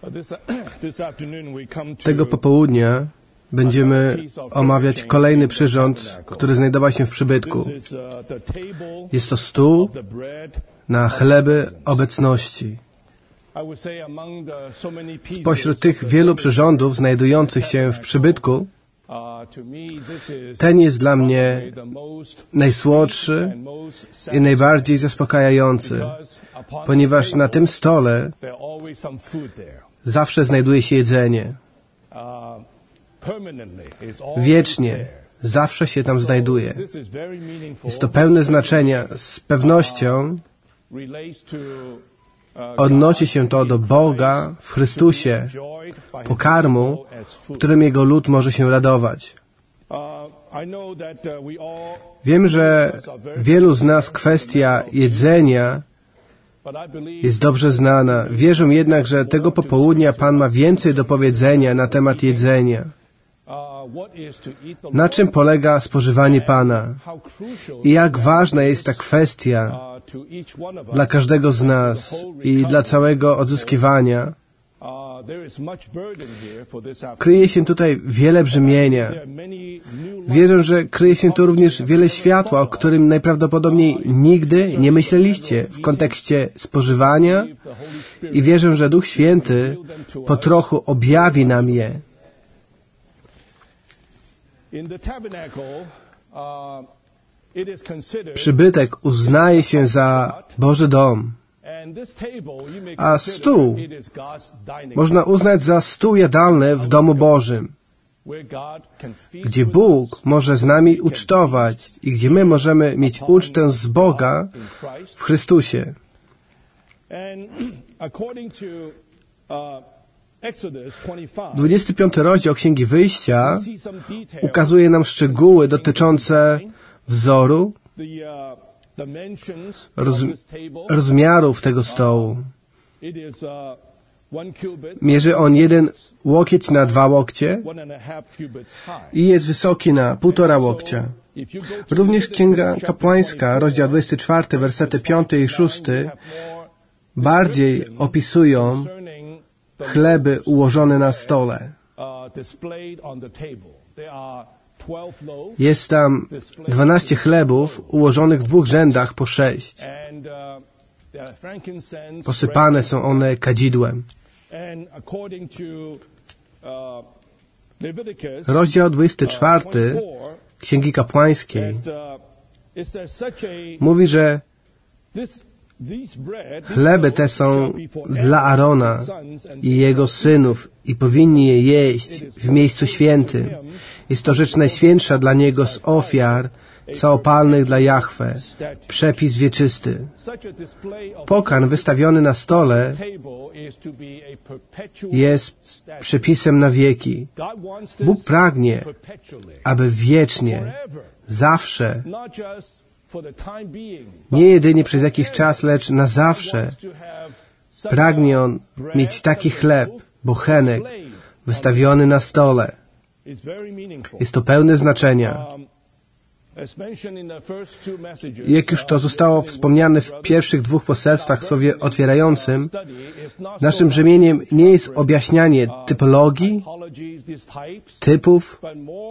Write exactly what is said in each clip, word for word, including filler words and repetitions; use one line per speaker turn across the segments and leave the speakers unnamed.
Tego popołudnia będziemy omawiać kolejny przyrząd, który znajdował się w przybytku. Jest to stół na chleby obecności. Spośród tych wielu przyrządów znajdujących się w przybytku, ten jest dla mnie najsłodszy i najbardziej zaspokajający, ponieważ na tym stole zawsze znajduje się jedzenie. Wiecznie, zawsze się tam znajduje. Jest to pełne znaczenia. Z pewnością odnosi się to do Boga w Chrystusie, pokarmu, którym Jego lud może się radować. Wiem, że wielu z nas kwestia jedzenia jest dobrze znana. Wierzę jednak, że tego popołudnia Pan ma więcej do powiedzenia na temat jedzenia. Na czym polega spożywanie Pana i jak ważna jest ta kwestia dla każdego z nas i dla całego odzyskiwania. Kryje się tutaj wiele brzemienia. Wierzę, że kryje się tu również wiele światła, o którym najprawdopodobniej nigdy nie myśleliście w kontekście spożywania i wierzę, że Duch Święty po trochu objawi nam je. Przybytek uznaje się za Boży dom, a stół można uznać za stół jadalny w domu Bożym, gdzie Bóg może z nami ucztować i gdzie my możemy mieć ucztę z Boga w Chrystusie. dwudziesty piąty rozdział Księgi Wyjścia ukazuje nam szczegóły dotyczące wzoru, roz, rozmiarów tego stołu. Mierzy on jeden łokieć na dwa łokcie i jest wysoki na półtora łokcia. Również Księga Kapłańska, rozdział dwudziesty czwarty, wersety piąty i szósty bardziej opisują chleby ułożone na stole. Jest tam dwanaście chlebów ułożonych w dwóch rzędach po sześć. Posypane są one kadzidłem. Rozdział dwudziesty czwarty Księgi Kapłańskiej mówi, że chleby te są dla Arona i jego synów i powinni je jeść w miejscu świętym. Jest to rzecz najświętsza dla niego z ofiar całopalnych dla Jahwe, przepis wieczysty. Pokarm wystawiony na stole jest przepisem na wieki. Bóg pragnie, aby wiecznie, zawsze, nie jedynie przez jakiś czas, lecz na zawsze pragnie On mieć taki chleb, bochenek, wystawiony na stole. Jest to pełne znaczenia. Jak już to zostało wspomniane w pierwszych dwóch poselstwach słowie otwierającym, naszym brzemieniem nie jest objaśnianie typologii, typów,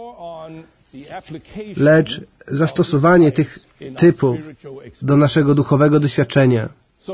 lecz zastosowanie tych typów do naszego duchowego doświadczenia.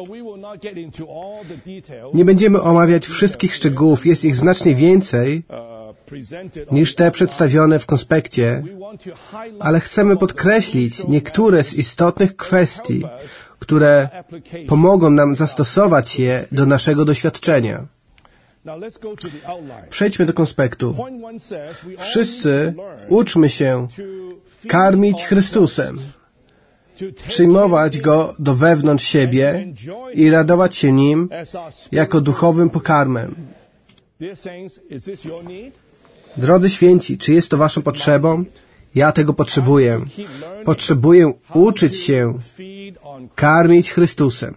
Nie będziemy omawiać wszystkich szczegółów, jest ich znacznie więcej niż te przedstawione w konspekcie, ale chcemy podkreślić niektóre z istotnych kwestii, które pomogą nam zastosować je do naszego doświadczenia. Przejdźmy do konspektu. Wszyscy uczmy się karmić Chrystusem, przyjmować Go do wewnątrz siebie i radować się Nim jako duchowym pokarmem. Drodzy święci, czy jest to waszą potrzebą? Ja tego potrzebuję. Potrzebuję uczyć się karmić Chrystusem.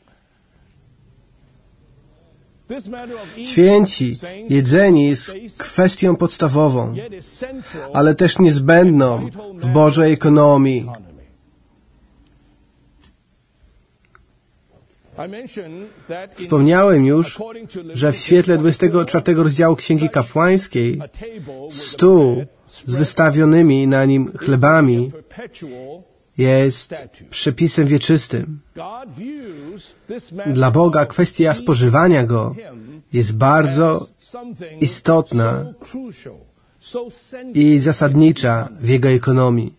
Święci, jedzenie jest kwestią podstawową, ale też niezbędną w Bożej ekonomii. Wspomniałem już, że w świetle dwudziestego czwartego rozdziału Księgi Kapłańskiej stół z wystawionymi na nim chlebami jest przepisem wieczystym. Dla Boga kwestia spożywania go jest bardzo istotna i zasadnicza w jego ekonomii.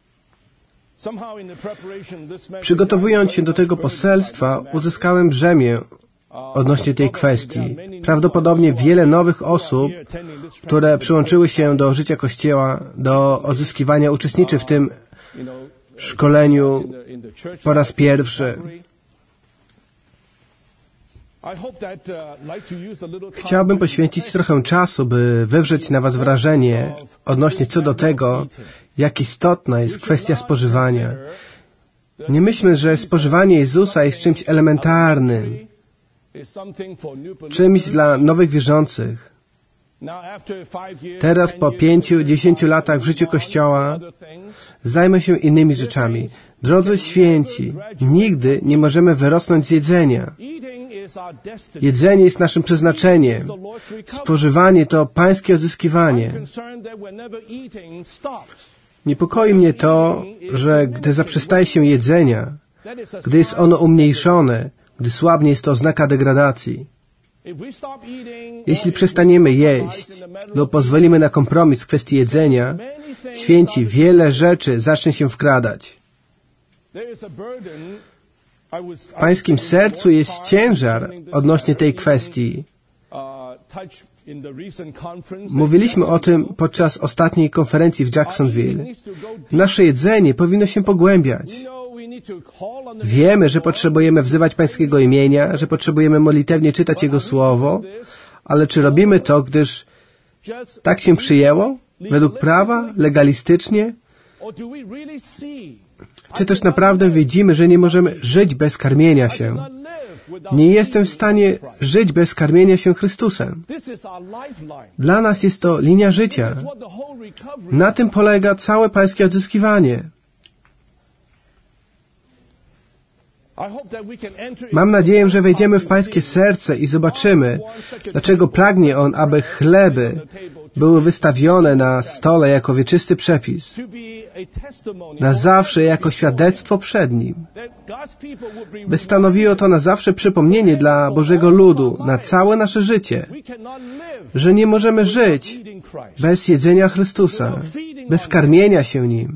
Przygotowując się do tego poselstwa, uzyskałem brzemię odnośnie tej kwestii. Prawdopodobnie wiele nowych osób, które przyłączyły się do życia Kościoła, do odzyskiwania, uczestniczy w tym szkoleniu po raz pierwszy. Chciałbym poświęcić trochę czasu, by wywrzeć na Was wrażenie odnośnie co do tego, jak istotna jest kwestia spożywania. Nie myślmy, że spożywanie Jezusa jest czymś elementarnym, czymś dla nowych wierzących. Teraz po pięciu, dziesięciu latach w życiu Kościoła zajmę się innymi rzeczami. Drodzy święci, nigdy nie możemy wyrosnąć z jedzenia. Jedzenie jest naszym przeznaczeniem. Spożywanie to pańskie odzyskiwanie. Niepokoi mnie to, że gdy zaprzestaje się jedzenia, gdy jest ono umniejszone, gdy słabnie, jest to oznaka degradacji. Jeśli przestaniemy jeść lub pozwolimy na kompromis w kwestii jedzenia, święci, wiele rzeczy zacznie się wkradać. W pańskim sercu jest ciężar odnośnie tej kwestii. Mówiliśmy o tym podczas ostatniej konferencji w Jacksonville. Nasze jedzenie powinno się pogłębiać. Wiemy, że potrzebujemy wzywać pańskiego imienia, że potrzebujemy modlitewnie czytać Jego Słowo, ale czy robimy to, gdyż tak się przyjęło? Według prawa? Legalistycznie? Czy też naprawdę widzimy, że nie możemy żyć bez karmienia się? Nie jestem w stanie żyć bez karmienia się Chrystusem. Dla nas jest to linia życia. Na tym polega całe pańskie odzyskiwanie. Mam nadzieję, że wejdziemy w pańskie serce i zobaczymy, dlaczego pragnie On, aby chleby były wystawione na stole jako wieczysty przepis, na zawsze jako świadectwo przed Nim, by stanowiło to na zawsze przypomnienie dla Bożego ludu, na całe nasze życie, że nie możemy żyć bez jedzenia Chrystusa, bez karmienia się Nim.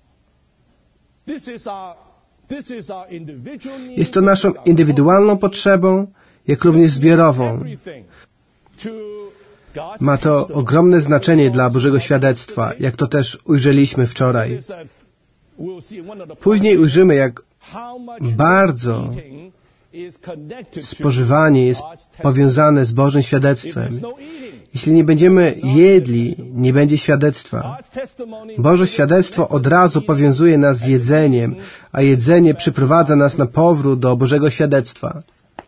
Jest to naszą indywidualną potrzebą, jak również zbiorową. Ma to ogromne znaczenie dla Bożego świadectwa, jak to też ujrzeliśmy wczoraj. Później ujrzymy, jak bardzo spożywanie jest powiązane z Bożym świadectwem. Jeśli nie będziemy jedli, nie będzie świadectwa. Boże świadectwo od razu powiązuje nas z jedzeniem, a jedzenie przyprowadza nas na powrót do Bożego świadectwa.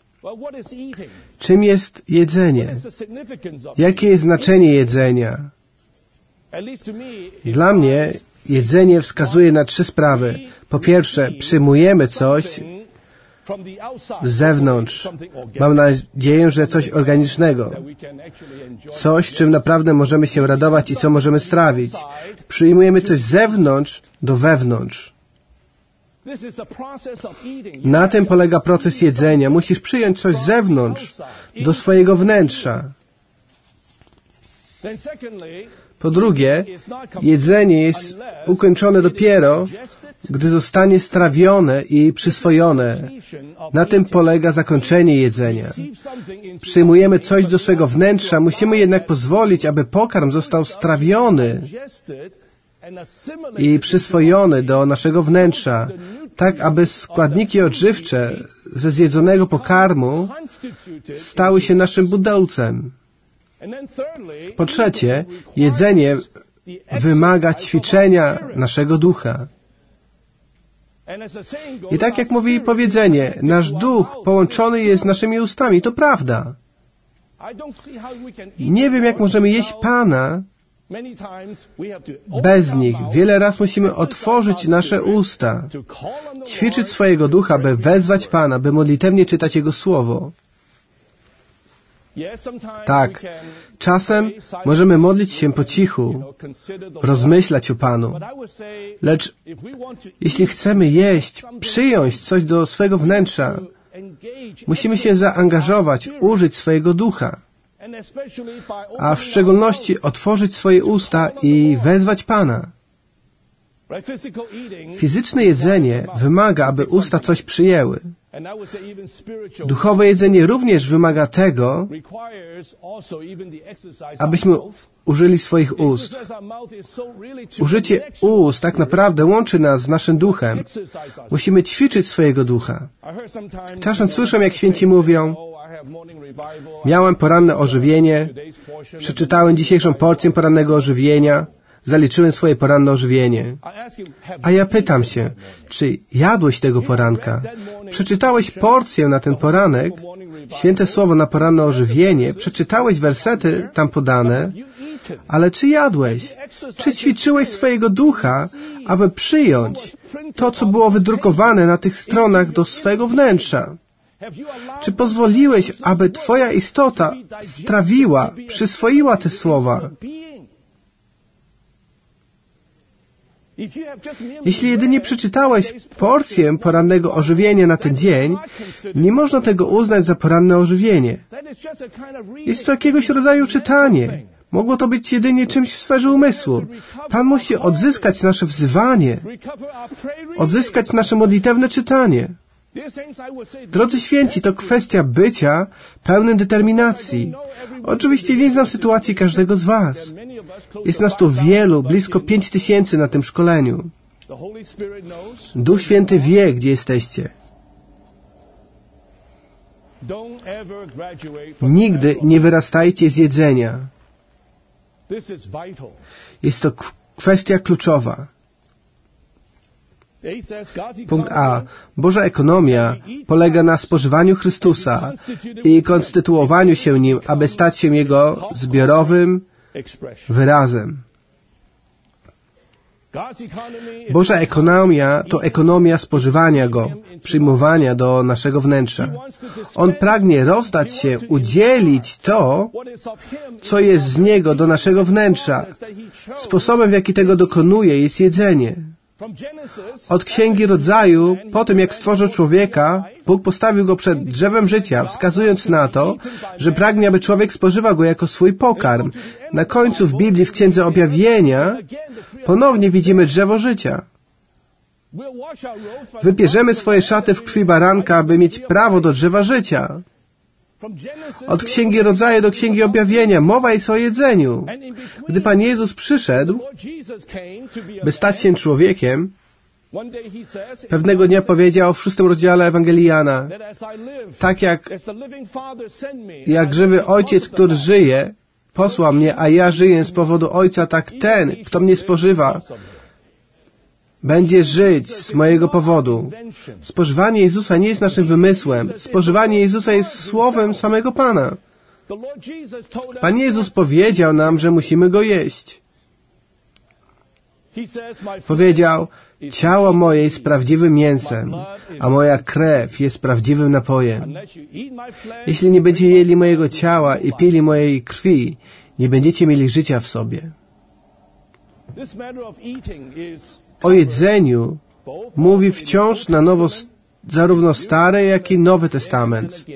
Czym jest jedzenie? Jakie jest znaczenie jedzenia? Dla mnie jedzenie wskazuje na trzy sprawy. Po pierwsze, przyjmujemy coś z zewnątrz. Mam nadzieję, że coś organicznego. Coś, czym naprawdę możemy się radować i co możemy strawić. Przyjmujemy coś z zewnątrz do wewnątrz. Na tym polega proces jedzenia. Musisz przyjąć coś z zewnątrz do swojego wnętrza. Po drugie, jedzenie jest ukończone dopiero, gdy zostanie strawione i przyswojone. Na tym polega zakończenie jedzenia. Przyjmujemy coś do swego wnętrza, musimy jednak pozwolić, aby pokarm został strawiony i przyswojony do naszego wnętrza, tak aby składniki odżywcze ze zjedzonego pokarmu stały się naszym budelcem. Po trzecie, jedzenie wymaga ćwiczenia naszego ducha. I tak jak mówi powiedzenie, nasz duch połączony jest z naszymi ustami. To prawda. Nie wiem, jak możemy jeść Pana Bez nich wiele razy musimy otworzyć nasze usta, ćwiczyć swojego ducha, by wezwać Pana, by modlitewnie czytać Jego Słowo. Tak, czasem możemy modlić się po cichu, rozmyślać o Panu. Lecz jeśli chcemy jeść, przyjąć coś do swego wnętrza, musimy się zaangażować, użyć swojego ducha, a w szczególności otworzyć swoje usta i wezwać Pana. Fizyczne jedzenie wymaga, aby usta coś przyjęły. Duchowe jedzenie również wymaga tego, abyśmy użyli swoich ust. Użycie ust tak naprawdę łączy nas z naszym duchem. Musimy ćwiczyć swojego ducha. Czasem słyszę, jak święci mówią: miałem poranne ożywienie, przeczytałem dzisiejszą porcję porannego ożywienia, zaliczyłem swoje poranne ożywienie. A ja pytam się, czy jadłeś tego poranka? Przeczytałeś porcję na ten poranek, święte słowo na poranne ożywienie, przeczytałeś wersety tam podane, ale czy jadłeś? Czy ćwiczyłeś swojego ducha, aby przyjąć to, co było wydrukowane na tych stronach do swego wnętrza? Czy pozwoliłeś, aby Twoja istota strawiła, przyswoiła te słowa? Jeśli jedynie przeczytałeś porcję porannego ożywienia na ten dzień, nie można tego uznać za poranne ożywienie. Jest to jakiegoś rodzaju czytanie. Mogło to być jedynie czymś w sferze umysłu. Pan musi odzyskać nasze wzywanie, odzyskać nasze modlitewne czytanie. Drodzy święci, to kwestia bycia pełnym determinacji. Oczywiście nie znam sytuacji każdego z was. Jest nas tu wielu, blisko pięć tysięcy na tym szkoleniu. Duch Święty wie, gdzie jesteście. Nigdy nie wyrastajcie z jedzenia. Jest to kwestia kluczowa. Punkt A. Boża ekonomia polega na spożywaniu Chrystusa i konstytuowaniu się Nim, aby stać się Jego zbiorowym wyrazem. Boża ekonomia to ekonomia spożywania Go, przyjmowania do naszego wnętrza. On pragnie rozdać się, udzielić to, co jest z Niego do naszego wnętrza. Sposobem, w jaki tego dokonuje, jest jedzenie. Od Księgi Rodzaju, po tym jak stworzył człowieka, Bóg postawił go przed drzewem życia, wskazując na to, że pragnie, aby człowiek spożywał go jako swój pokarm. Na końcu w Biblii, w Księdze Objawienia, ponownie widzimy drzewo życia. Wypierzemy swoje szaty w krwi baranka, aby mieć prawo do drzewa życia. Od Księgi Rodzaju do Księgi Objawienia mowa jest o jedzeniu. Gdy Pan Jezus przyszedł, by stać się człowiekiem, pewnego dnia powiedział w szóstym rozdziale Ewangelii Jana: tak jak, jak żywy Ojciec, który żyje, posłał mnie, a ja żyję z powodu Ojca, tak ten, kto mnie spożywa, będzie żyć z mojego powodu. Spożywanie Jezusa nie jest naszym wymysłem. Spożywanie Jezusa jest słowem samego Pana. Pan Jezus powiedział nam, że musimy Go jeść. Powiedział: ciało moje jest prawdziwym mięsem, a moja krew jest prawdziwym napojem. Jeśli nie będziecie jeli mojego ciała i pili mojej krwi, nie będziecie mieli życia w sobie. O jedzeniu mówi wciąż na nowo zarówno Stary, jak i Nowy Testament.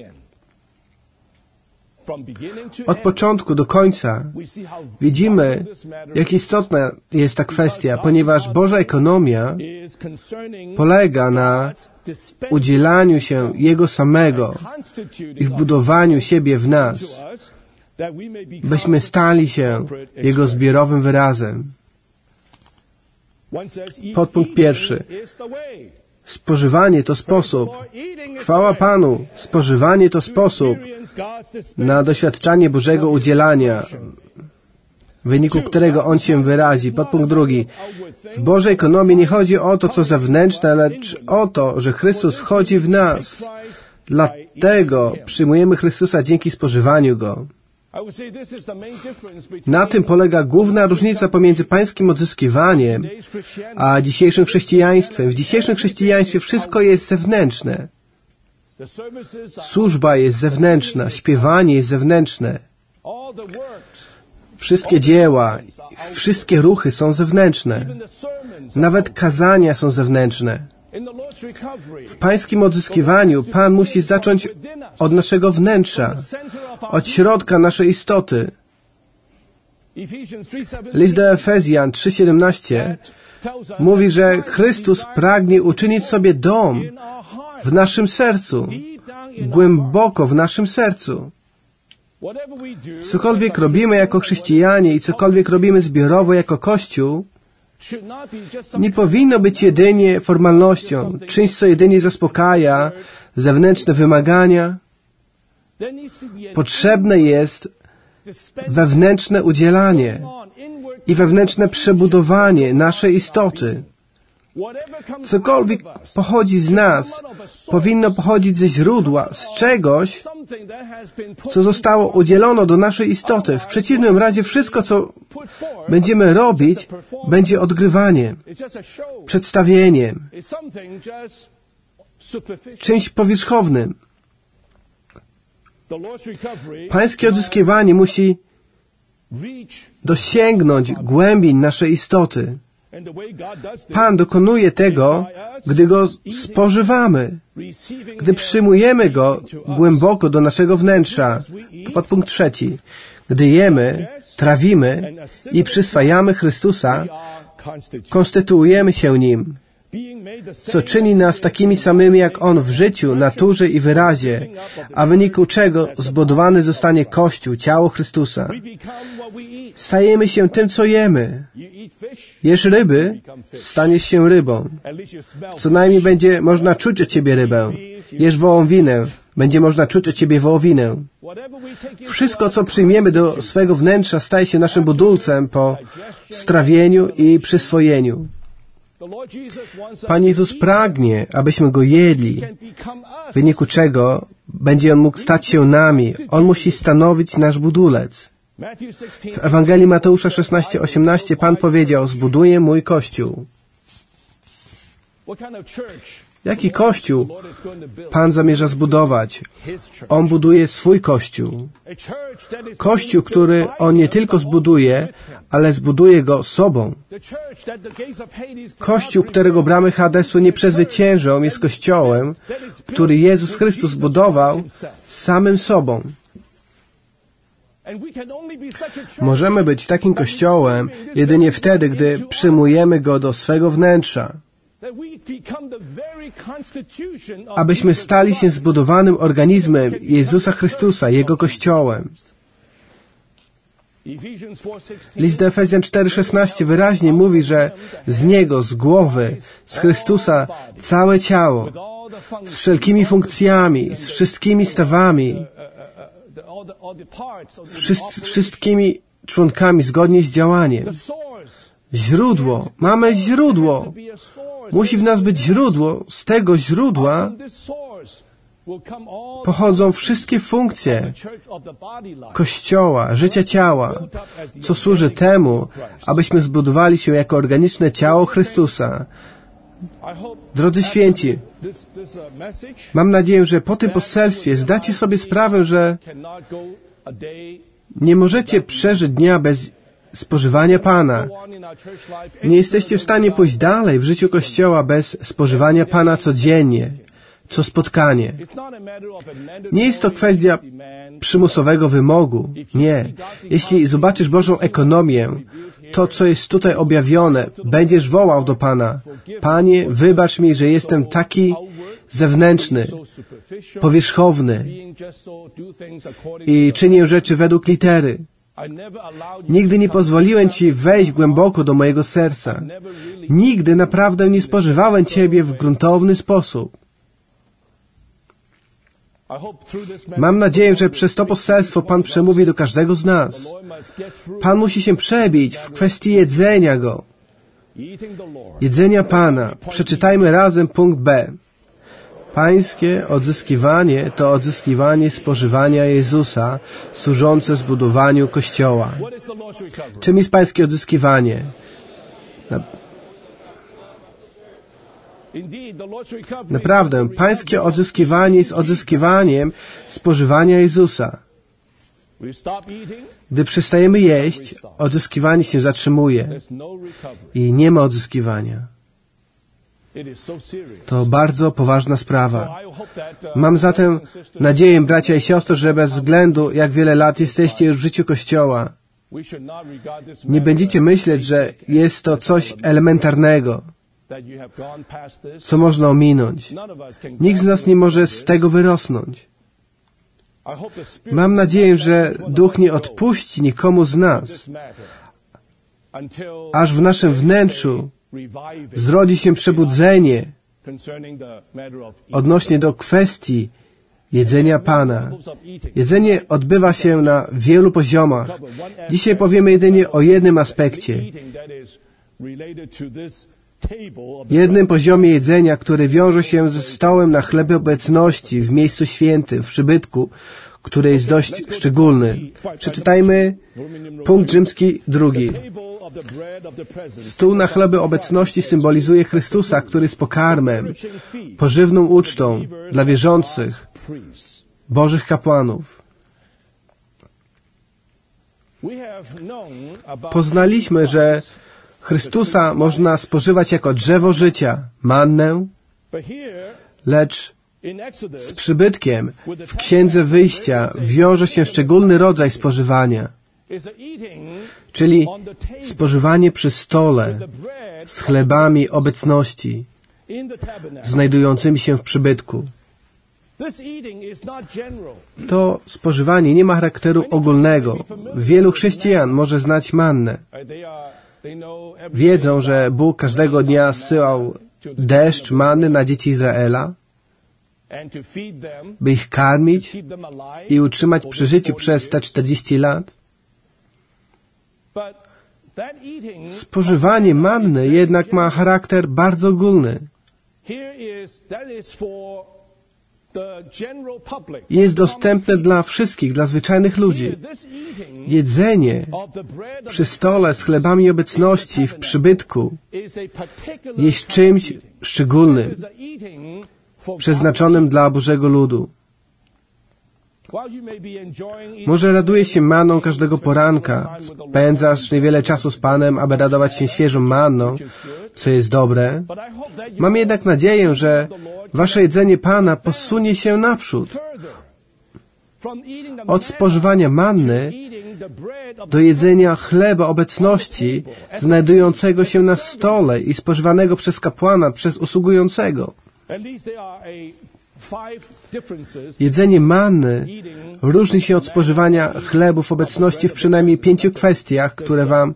Od początku do końca widzimy, jak istotna jest ta kwestia, ponieważ Boża ekonomia polega na udzielaniu się Jego samego i wbudowaniu siebie w nas, byśmy stali się Jego zbiorowym wyrazem. Podpunkt pierwszy. Spożywanie to sposób. Chwała Panu. Spożywanie to sposób na doświadczanie Bożego udzielania, w wyniku którego On się wyrazi. Podpunkt drugi. W Bożej ekonomii nie chodzi o to, co zewnętrzne, lecz o to, że Chrystus wchodzi w nas. Dlatego przyjmujemy Chrystusa dzięki spożywaniu Go. Na tym polega główna różnica pomiędzy pańskim odzyskiwaniem a dzisiejszym chrześcijaństwem. W dzisiejszym chrześcijaństwie wszystko jest zewnętrzne. Służba jest zewnętrzna, śpiewanie jest zewnętrzne. Wszystkie dzieła, wszystkie ruchy są zewnętrzne. Nawet kazania są zewnętrzne. W pańskim odzyskiwaniu Pan musi zacząć od naszego wnętrza, od środka naszej istoty. List do Efezjan trzy siedemnaście mówi, że Chrystus pragnie uczynić sobie dom w naszym sercu, głęboko w naszym sercu. Cokolwiek robimy jako chrześcijanie i cokolwiek robimy zbiorowo jako Kościół, nie powinno być jedynie formalnością, czymś, co jedynie zaspokaja zewnętrzne wymagania. Potrzebne jest wewnętrzne udzielanie i wewnętrzne przebudowanie naszej istoty. Cokolwiek pochodzi z nas, powinno pochodzić ze źródła, z czegoś, co zostało udzielono do naszej istoty. W przeciwnym razie wszystko, co będziemy robić, będzie odgrywaniem, przedstawieniem, czymś powierzchownym. Pańskie odzyskiwanie musi dosięgnąć głębiin naszej istoty. Pan dokonuje tego, gdy Go spożywamy, gdy przyjmujemy Go głęboko do naszego wnętrza. To podpunkt trzeci. Gdy jemy, trawimy i przyswajamy Chrystusa, konstytuujemy się Nim, co czyni nas takimi samymi jak On w życiu, naturze i wyrazie, a w wyniku czego zbudowany zostanie Kościół, ciało Chrystusa. Stajemy się tym, co jemy. Jesz ryby, staniesz się rybą. Co najmniej będzie można czuć od ciebie rybę. Jesz wołowinę, będzie można czuć od ciebie wołowinę. Wszystko, co przyjmiemy do swego wnętrza, staje się naszym budulcem po strawieniu i przyswojeniu. Pan Jezus pragnie, abyśmy Go jedli, w wyniku czego będzie On mógł stać się nami. On musi stanowić nasz budulec. W Ewangelii Mateusza szesnaście osiemnaście Pan powiedział: zbuduję mój Kościół. Jaki Kościół Pan zamierza zbudować? On buduje swój Kościół. Kościół, który On nie tylko zbuduje, ale zbuduje go sobą. Kościół, którego bramy Hadesu nie przezwyciężą, jest Kościołem, który Jezus Chrystus zbudował samym sobą. Możemy być takim Kościołem jedynie wtedy, gdy przyjmujemy Go do swego wnętrza, abyśmy stali się zbudowanym organizmem Jezusa Chrystusa, Jego Kościołem. List do Efezjan cztery szesnaście wyraźnie mówi, że z Niego, z głowy, z Chrystusa całe ciało, z wszelkimi funkcjami, z wszystkimi stawami, Wszyscy, wszystkimi członkami zgodnie z działaniem. Źródło. Mamy źródło. Musi w nas być źródło. Z tego źródła pochodzą wszystkie funkcje Kościoła, życia ciała, co służy temu, abyśmy zbudowali się jako organiczne ciało Chrystusa. Drodzy święci, mam nadzieję, że po tym poselstwie zdacie sobie sprawę, że nie możecie przeżyć dnia bez spożywania Pana. Nie jesteście w stanie pójść dalej w życiu Kościoła bez spożywania Pana codziennie, co spotkanie. Nie jest to kwestia przymusowego wymogu. Nie. Jeśli zobaczysz Bożą ekonomię, to, co jest tutaj objawione, będziesz wołał do Pana: Panie, wybacz mi, że jestem taki zewnętrzny, powierzchowny i czynię rzeczy według litery. Nigdy nie pozwoliłem Ci wejść głęboko do mojego serca. Nigdy naprawdę nie spożywałem Ciebie w gruntowny sposób. Mam nadzieję, że przez to poselstwo Pan przemówi do każdego z nas. Pan musi się przebić w kwestii jedzenia Go. Jedzenia Pana. Przeczytajmy razem punkt B. Pańskie odzyskiwanie to odzyskiwanie spożywania Jezusa, służące zbudowaniu Kościoła. Czym jest Pańskie odzyskiwanie? Na... Naprawdę, Pańskie odzyskiwanie jest odzyskiwaniem spożywania Jezusa. Gdy przestajemy jeść, odzyskiwanie się zatrzymuje i nie ma odzyskiwania. To bardzo poważna sprawa. Mam zatem nadzieję, bracia i siostry, że bez względu, jak wiele lat jesteście już w życiu Kościoła, nie będziecie myśleć, że jest to coś elementarnego, co można ominąć. Nikt z nas nie może z tego wyrosnąć. Mam nadzieję, że Duch nie odpuści nikomu z nas, aż w naszym wnętrzu zrodzi się przebudzenie odnośnie do kwestii jedzenia Pana. Jedzenie odbywa się na wielu poziomach. Dzisiaj powiemy jedynie o jednym aspekcie. Jednym poziomie jedzenia, który wiąże się ze stołem na chlebie obecności w miejscu świętym, w przybytku, który jest dość szczególny. Przeczytajmy punkt rzymski drugi. Stół na chlebie obecności symbolizuje Chrystusa, który jest pokarmem, pożywną ucztą dla wierzących, Bożych kapłanów. Poznaliśmy, że Chrystusa można spożywać jako drzewo życia, mannę, lecz z przybytkiem w Księdze Wyjścia wiąże się szczególny rodzaj spożywania, czyli spożywanie przy stole z chlebami obecności znajdującymi się w przybytku. To spożywanie nie ma charakteru ogólnego. Wielu chrześcijan może znać mannę. Wiedzą, że Bóg każdego dnia zsyłał deszcz manny na dzieci Izraela, by ich karmić i utrzymać przy życiu przez te czterdzieści lat. Spożywanie manny jednak ma charakter bardzo ogólny. Jest dostępne dla wszystkich, dla zwyczajnych ludzi. Jedzenie przy stole z chlebami obecności w przybytku jest czymś szczególnym, przeznaczonym dla Bożego ludu. Może radujesz się manną każdego poranka, spędzasz niewiele czasu z Panem, aby radować się świeżą manną, co jest dobre. Mam jednak nadzieję, że wasze jedzenie Pana posunie się naprzód. Od spożywania manny do jedzenia chleba obecności znajdującego się na stole i spożywanego przez kapłana, przez usługującego. Jedzenie manny różni się od spożywania chlebów obecności w przynajmniej pięciu kwestiach, które wam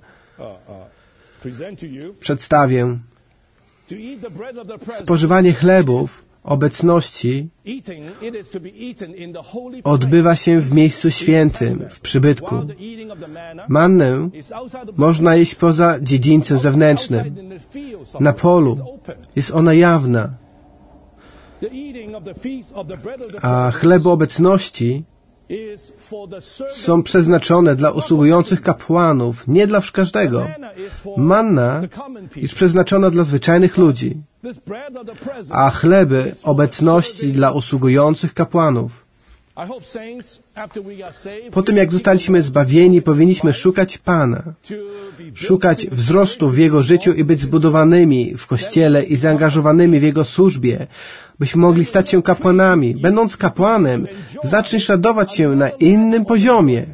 przedstawię. Spożywanie chlebów obecności odbywa się w miejscu świętym, w przybytku. Mannę można jeść poza dziedzińcem zewnętrznym. Na polu jest ona jawna. A chleby obecności są przeznaczone dla usługujących kapłanów, nie dla każdego. Manna jest przeznaczona dla zwyczajnych ludzi, a chleby obecności dla usługujących kapłanów. Po tym, jak zostaliśmy zbawieni, powinniśmy szukać Pana, szukać wzrostu w Jego życiu i być zbudowanymi w Kościele i zaangażowanymi w Jego służbie, byśmy mogli stać się kapłanami. Będąc kapłanem, zaczniesz radować się na innym poziomie.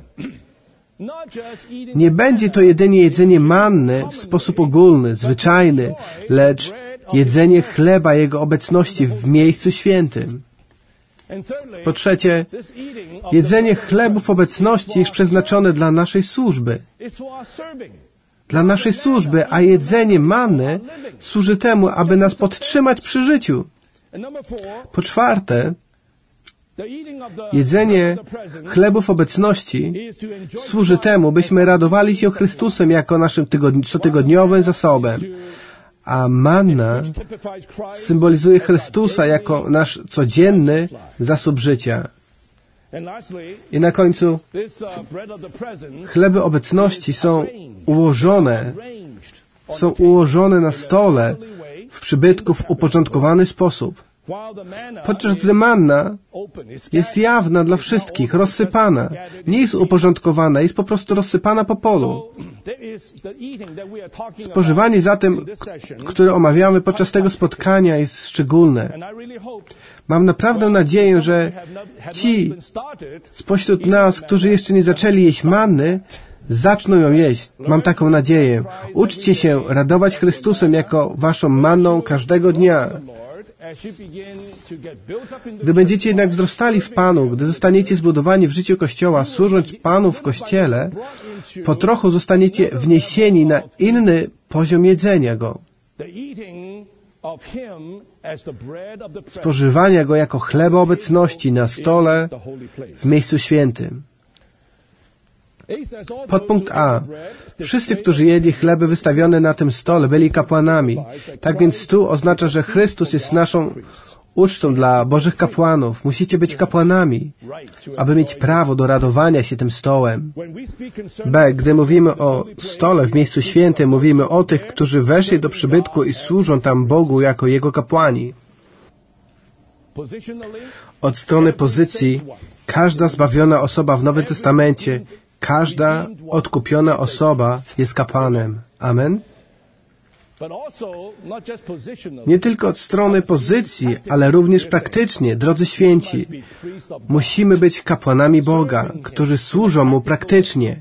Nie będzie to jedynie jedzenie manny w sposób ogólny, zwyczajny, lecz jedzenie chleba Jego obecności w miejscu świętym. Po trzecie, jedzenie chlebów obecności jest przeznaczone dla naszej służby. Dla naszej służby, a jedzenie manny służy temu, aby nas podtrzymać przy życiu. Po czwarte, jedzenie chlebów obecności służy temu, byśmy radowali się Chrystusem jako naszym tygodni- cotygodniowym zasobem, a manna symbolizuje Chrystusa jako nasz codzienny zasób życia. I na końcu chleby obecności są ułożone, są ułożone na stole w przybytku w uporządkowany sposób. Podczas gdy manna jest jawna dla wszystkich, rozsypana. Nie jest uporządkowana, jest po prostu rozsypana po polu. Spożywanie zatem, które omawiamy podczas tego spotkania, jest szczególne. Mam naprawdę nadzieję, że ci spośród nas, którzy jeszcze nie zaczęli jeść manny, zaczną ją jeść. Mam taką nadzieję. Uczcie się radować Chrystusem jako waszą manną każdego dnia. Gdy będziecie jednak wzrastali w Panu, gdy zostaniecie zbudowani w życiu Kościoła, służąc Panu w Kościele, po trochu zostaniecie wniesieni na inny poziom jedzenia Go. Spożywania Go jako chleba obecności na stole w miejscu świętym. Podpunkt A. Wszyscy, którzy jedli chleby wystawione na tym stole, byli kapłanami. Tak więc stół oznacza, że Chrystus jest naszą ucztą dla Bożych kapłanów. Musicie być kapłanami, aby mieć prawo do radowania się tym stołem. B. Gdy mówimy o stole w miejscu świętym, mówimy o tych, którzy weszli do przybytku i służą tam Bogu jako Jego kapłani. Od strony pozycji, każda zbawiona osoba w Nowym Testamencie, każda odkupiona osoba jest kapłanem. Amen? Nie tylko od strony pozycji, ale również praktycznie, drodzy święci. Musimy być kapłanami Boga, którzy służą Mu praktycznie.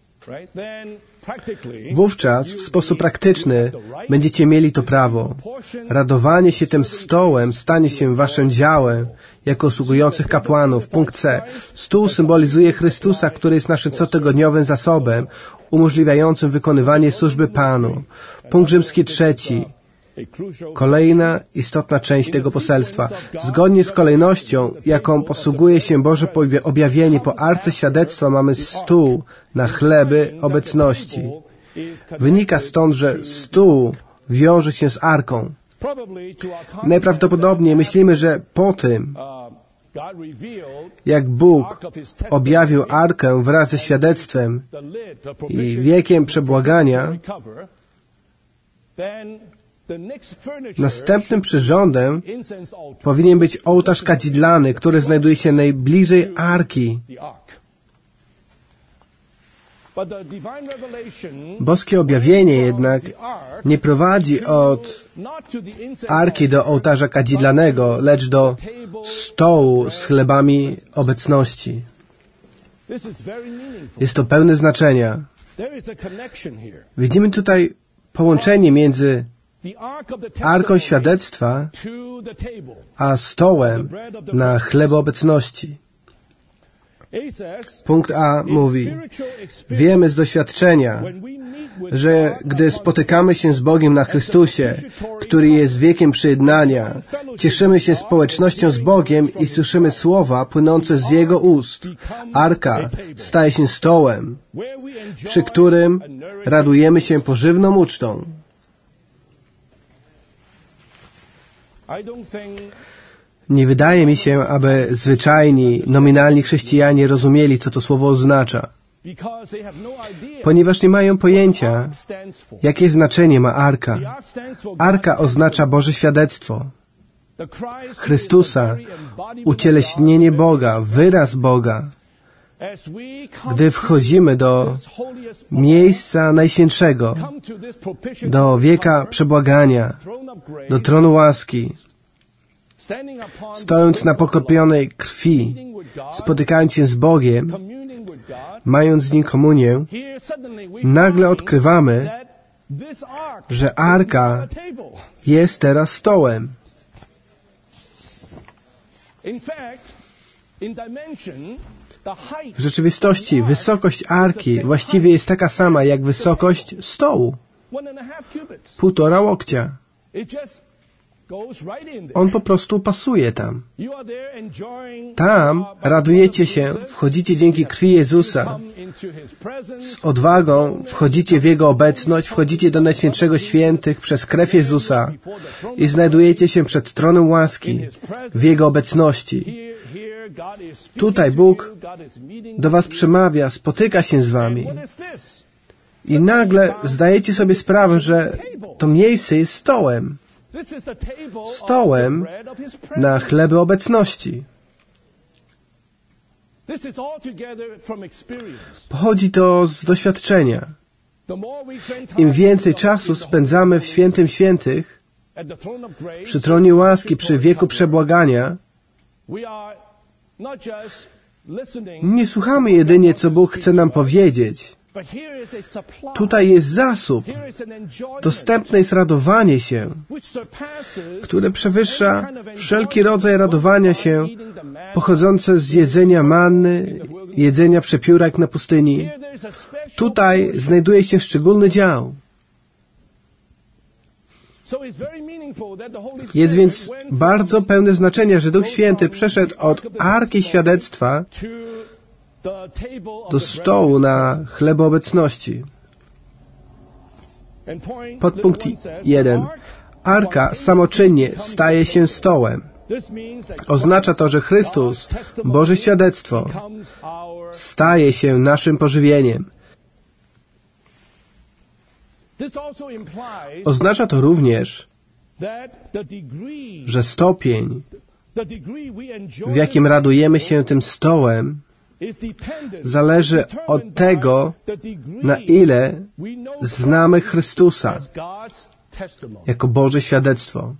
Wówczas w sposób praktyczny będziecie mieli to prawo. Radowanie się tym stołem stanie się waszym działem jako usługujących kapłanów. Punkt C. Stół symbolizuje Chrystusa, który jest naszym cotygodniowym zasobem umożliwiającym wykonywanie służby Panu. Punkt rzymski trzeci. Kolejna istotna część tego poselstwa. Zgodnie z kolejnością, jaką posługuje się Boże objawienie po arce świadectwa, mamy stół na chleby obecności. Wynika stąd, że stół wiąże się z arką. Najprawdopodobniej myślimy, że po tym, jak Bóg objawił arkę wraz ze świadectwem i wiekiem przebłagania, następnym przyrządem powinien być ołtarz kadzidlany, który znajduje się najbliżej arki. Boskie objawienie jednak nie prowadzi od arki do ołtarza kadzidlanego, lecz do stołu z chlebami obecności. Jest to pełne znaczenia. Widzimy tutaj połączenie między arką świadectwa a stołem na chleb obecności. Punkt A mówi: wiemy z doświadczenia, że gdy spotykamy się z Bogiem na Chrystusie, który jest wiekiem przyjednania, cieszymy się społecznością z Bogiem i słyszymy słowa płynące z Jego ust. Arka staje się stołem, przy którym radujemy się pożywną ucztą. Nie wydaje mi się, aby zwyczajni, nominalni chrześcijanie rozumieli, co to słowo oznacza, ponieważ nie mają pojęcia, jakie znaczenie ma arka. Arka oznacza Boże świadectwo, Chrystusa, ucieleśnienie Boga, wyraz Boga. Gdy wchodzimy do miejsca Najświętszego, do wieka przebłagania, do tronu łaski, stojąc na pokropionej krwi, spotykając się z Bogiem, mając z Nim komunię, nagle odkrywamy, że arka jest teraz stołem. W rzeczywistości wysokość arki właściwie jest taka sama jak wysokość stołu. Półtora łokcia. On po prostu pasuje tam. Tam radujecie się, wchodzicie dzięki krwi Jezusa. Z odwagą wchodzicie w Jego obecność, wchodzicie do Najświętszego Świętych przez krew Jezusa i znajdujecie się przed tronem łaski w Jego obecności. Tutaj Bóg do was przemawia, spotyka się z wami. I nagle zdajecie sobie sprawę, że to miejsce jest stołem. Stołem na chleby obecności. Pochodzi to z doświadczenia. Im więcej czasu spędzamy w Świętym Świętych, przy tronie łaski, przy wieku przebłagania, nie słuchamy jedynie, co Bóg chce nam powiedzieć. Tutaj jest zasób. Dostępne jest radowanie się, które przewyższa wszelki rodzaj radowania się pochodzące z jedzenia manny, jedzenia przepiórek na pustyni. Tutaj znajduje się szczególny dział. Jest więc bardzo pełne znaczenia, że Duch Święty przeszedł od Arki Świadectwa do stołu na chleb obecności. Podpunkt jeden. Arka samoczynnie staje się stołem. Oznacza to, że Chrystus, Boże świadectwo, staje się naszym pożywieniem. Oznacza to również, że stopień, w jakim radujemy się tym stołem, zależy od tego, na ile znamy Chrystusa jako Boże świadectwo.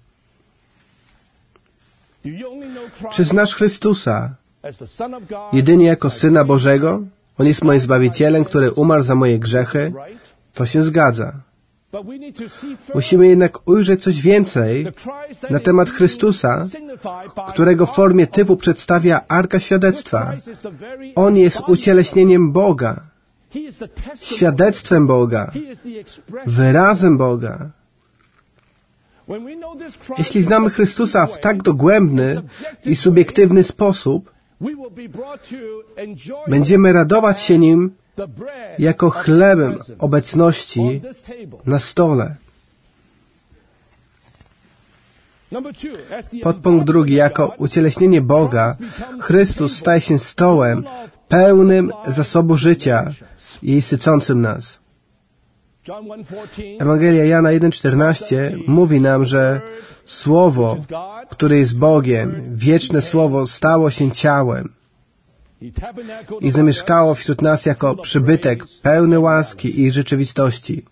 Czy znasz Chrystusa jedynie jako Syna Bożego? On jest moim Zbawicielem, który umarł za moje grzechy. To się zgadza. Musimy jednak ujrzeć coś więcej na temat Chrystusa, którego w formie typu przedstawia Arka Świadectwa. On jest ucieleśnieniem Boga, świadectwem Boga, wyrazem Boga. Jeśli znamy Chrystusa w tak dogłębny i subiektywny sposób, będziemy radować się Nim jako chlebem obecności na stole. Podpunkt drugi. Jako ucieleśnienie Boga, Chrystus staje się stołem pełnym zasobu życia i sycącym nas. Ewangelia Jana jeden czternaście mówi nam, że Słowo, które jest Bogiem, wieczne Słowo, stało się ciałem i zamieszkało wśród nas jako przybytek pełny łaski i rzeczywistości.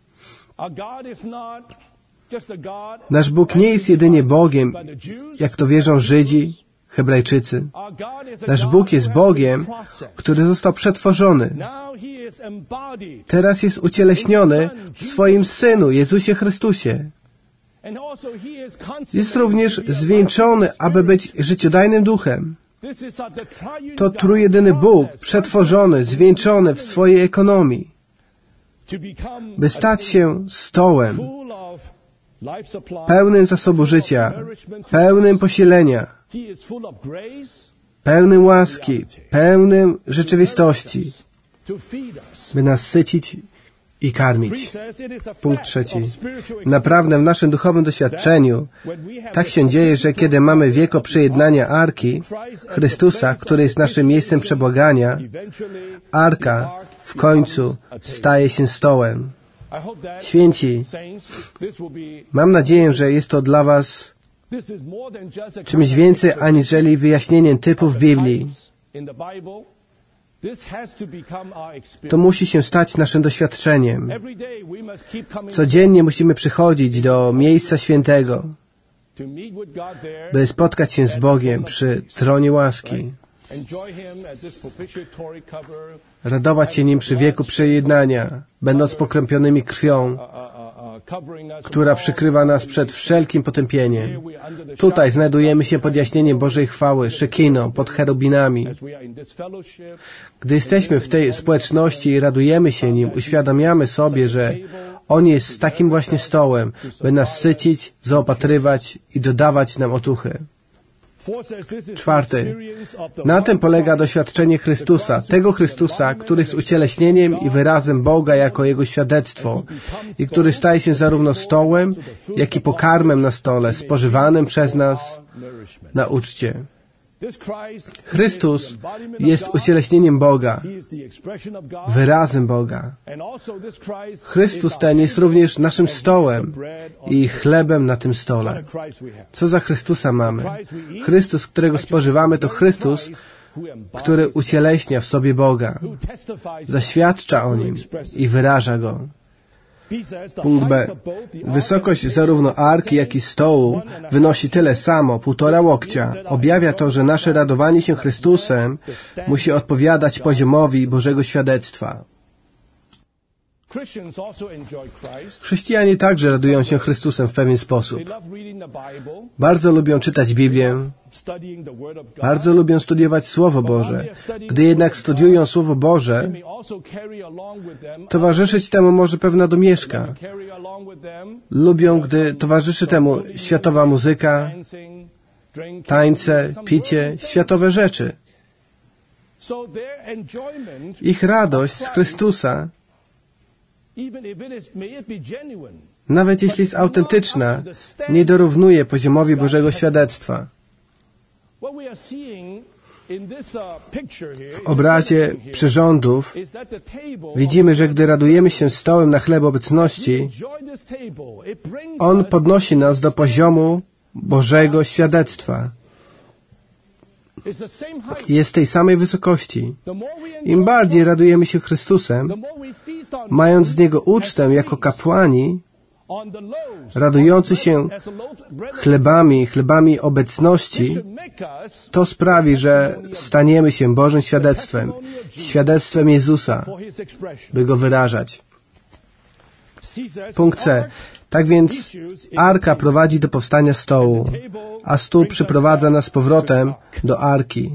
Nasz Bóg nie jest jedynie Bogiem, jak to wierzą Żydzi, Hebrajczycy. Nasz Bóg jest Bogiem, który został przetworzony. Teraz jest ucieleśniony w swoim Synu, Jezusie Chrystusie. Jest również zwieńczony, aby być życiodajnym duchem. To trójjedyny Bóg, przetworzony, zwieńczony w swojej ekonomii, by stać się stołem pełnym zasobu życia, pełnym posilenia, pełnym łaski, pełnym rzeczywistości, by nas sycić i karmić. Punkt trzeci. Naprawdę w naszym duchowym doświadczeniu tak się dzieje, że kiedy mamy wieko przyjednania Arki Chrystusa, który jest naszym miejscem przebłagania, Arka w końcu staje się stołem. Święci, mam nadzieję, że jest to dla was czymś więcej aniżeli wyjaśnieniem typów Biblii. To musi się stać naszym doświadczeniem. Codziennie musimy przychodzić do miejsca świętego, by spotkać się z Bogiem przy tronie łaski, radować się Nim przy wieku przejednania, będąc pokrąpionymi krwią, która przykrywa nas przed wszelkim potępieniem. Tutaj znajdujemy się pod jaśnieniem Bożej chwały, Szekiną, pod cherubinami. Gdy jesteśmy w tej społeczności i radujemy się Nim, uświadamiamy sobie, że On jest takim właśnie stołem, by nas sycić, zaopatrywać i dodawać nam otuchy. Czwarty. Na tym polega doświadczenie Chrystusa, tego Chrystusa, który jest ucieleśnieniem i wyrazem Boga jako Jego świadectwo i który staje się zarówno stołem, jak i pokarmem na stole, spożywanym przez nas na uczcie. Chrystus jest ucieleśnieniem Boga, wyrazem Boga. Chrystus ten jest również naszym stołem i chlebem na tym stole. Co za Chrystusa mamy? Chrystus, którego spożywamy, to Chrystus, który ucieleśnia w sobie Boga, zaświadcza o Nim i wyraża Go. Punkt B. Wysokość zarówno arki, jak i stołu wynosi tyle samo, półtora łokcia. Objawia to, że nasze radowanie się Chrystusem musi odpowiadać poziomowi Bożego świadectwa. Chrześcijanie także radują się Chrystusem w pewien sposób. Bardzo lubią czytać Biblię, bardzo lubią studiować Słowo Boże. Gdy jednak studiują Słowo Boże, towarzyszyć temu może pewna domieszka. Lubią, gdy towarzyszy temu światowa muzyka, tańce, picie, światowe rzeczy. Ich radość z Chrystusa, nawet jeśli jest autentyczna, nie dorównuje poziomowi Bożego świadectwa. W obrazie przyrządów widzimy, że gdy radujemy się stołem na chleb obecności, on podnosi nas do poziomu Bożego świadectwa. Jest tej samej wysokości. Im bardziej radujemy się Chrystusem, mając z Niego ucztę jako kapłani, radujący się chlebami, chlebami obecności, to sprawi, że staniemy się Bożym świadectwem, świadectwem Jezusa, by Go wyrażać. Punkt C. Tak więc arka prowadzi do powstania stołu, a stół przyprowadza nas z powrotem do arki.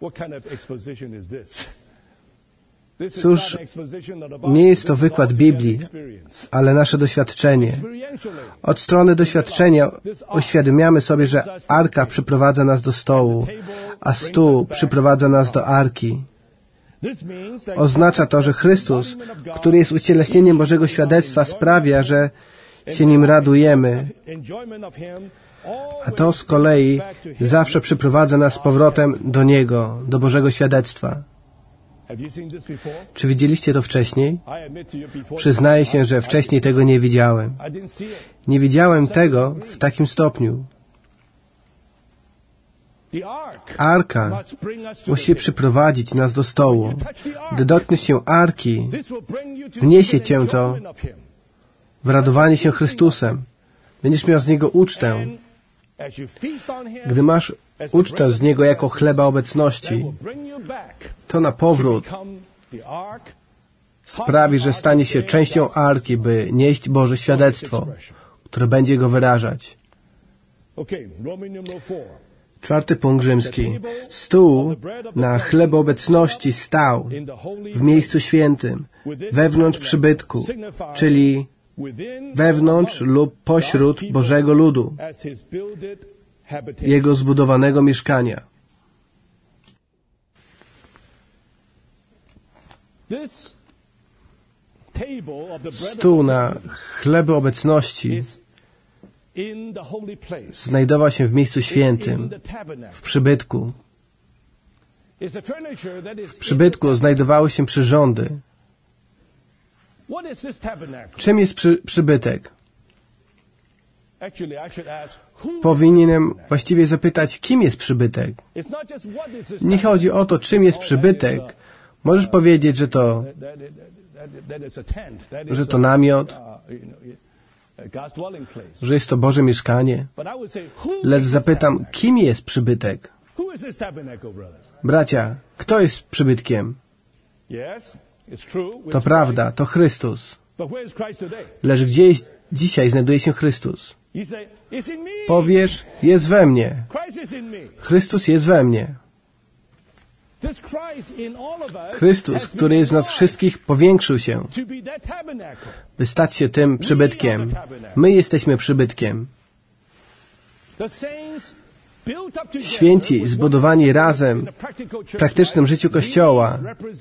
Cóż, nie jest to wykład Biblii, ale nasze doświadczenie. Od strony doświadczenia uświadamiamy sobie, że arka przyprowadza nas do stołu, a stół przyprowadza nas do arki. Oznacza to, że Chrystus, który jest ucieleśnieniem Bożego świadectwa, sprawia, że się Nim radujemy, a to z kolei zawsze przyprowadza nas z powrotem do Niego, do Bożego świadectwa. Czy widzieliście to wcześniej? Przyznaję się, że wcześniej tego nie widziałem. Nie widziałem tego w takim stopniu. Arka musi przyprowadzić nas do stołu. Gdy dotkniesz się arki, wniesie cię to w radowanie się Chrystusem. Będziesz miał z Niego ucztę. Gdy masz ucztę z Niego jako chleba obecności, to na powrót sprawi, że stanie się częścią arki, by nieść Boże świadectwo, które będzie Go wyrażać. Czwarty punkt rzymski. Stół na chleb obecności stał w miejscu świętym, wewnątrz przybytku, czyli wewnątrz lub pośród Bożego ludu, Jego zbudowanego mieszkania. Stół na chleby obecności znajdował się w miejscu świętym, w przybytku. W przybytku znajdowały się przyrządy. Czym jest przy, przybytek? Powinienem właściwie zapytać, kim jest przybytek? Nie chodzi o to, czym jest przybytek. Możesz powiedzieć, że to, że to namiot, że jest to Boże mieszkanie. Lecz zapytam, kim jest przybytek? Bracia, kto jest przybytkiem? To prawda, to Chrystus. Lecz gdzie jest, dzisiaj znajduje się Chrystus? Powiesz, jest we mnie. Chrystus jest we mnie. Chrystus, który jest w nas wszystkich, powiększył się, by stać się tym przybytkiem. My jesteśmy przybytkiem. Święci, zbudowani razem w praktycznym życiu Kościoła,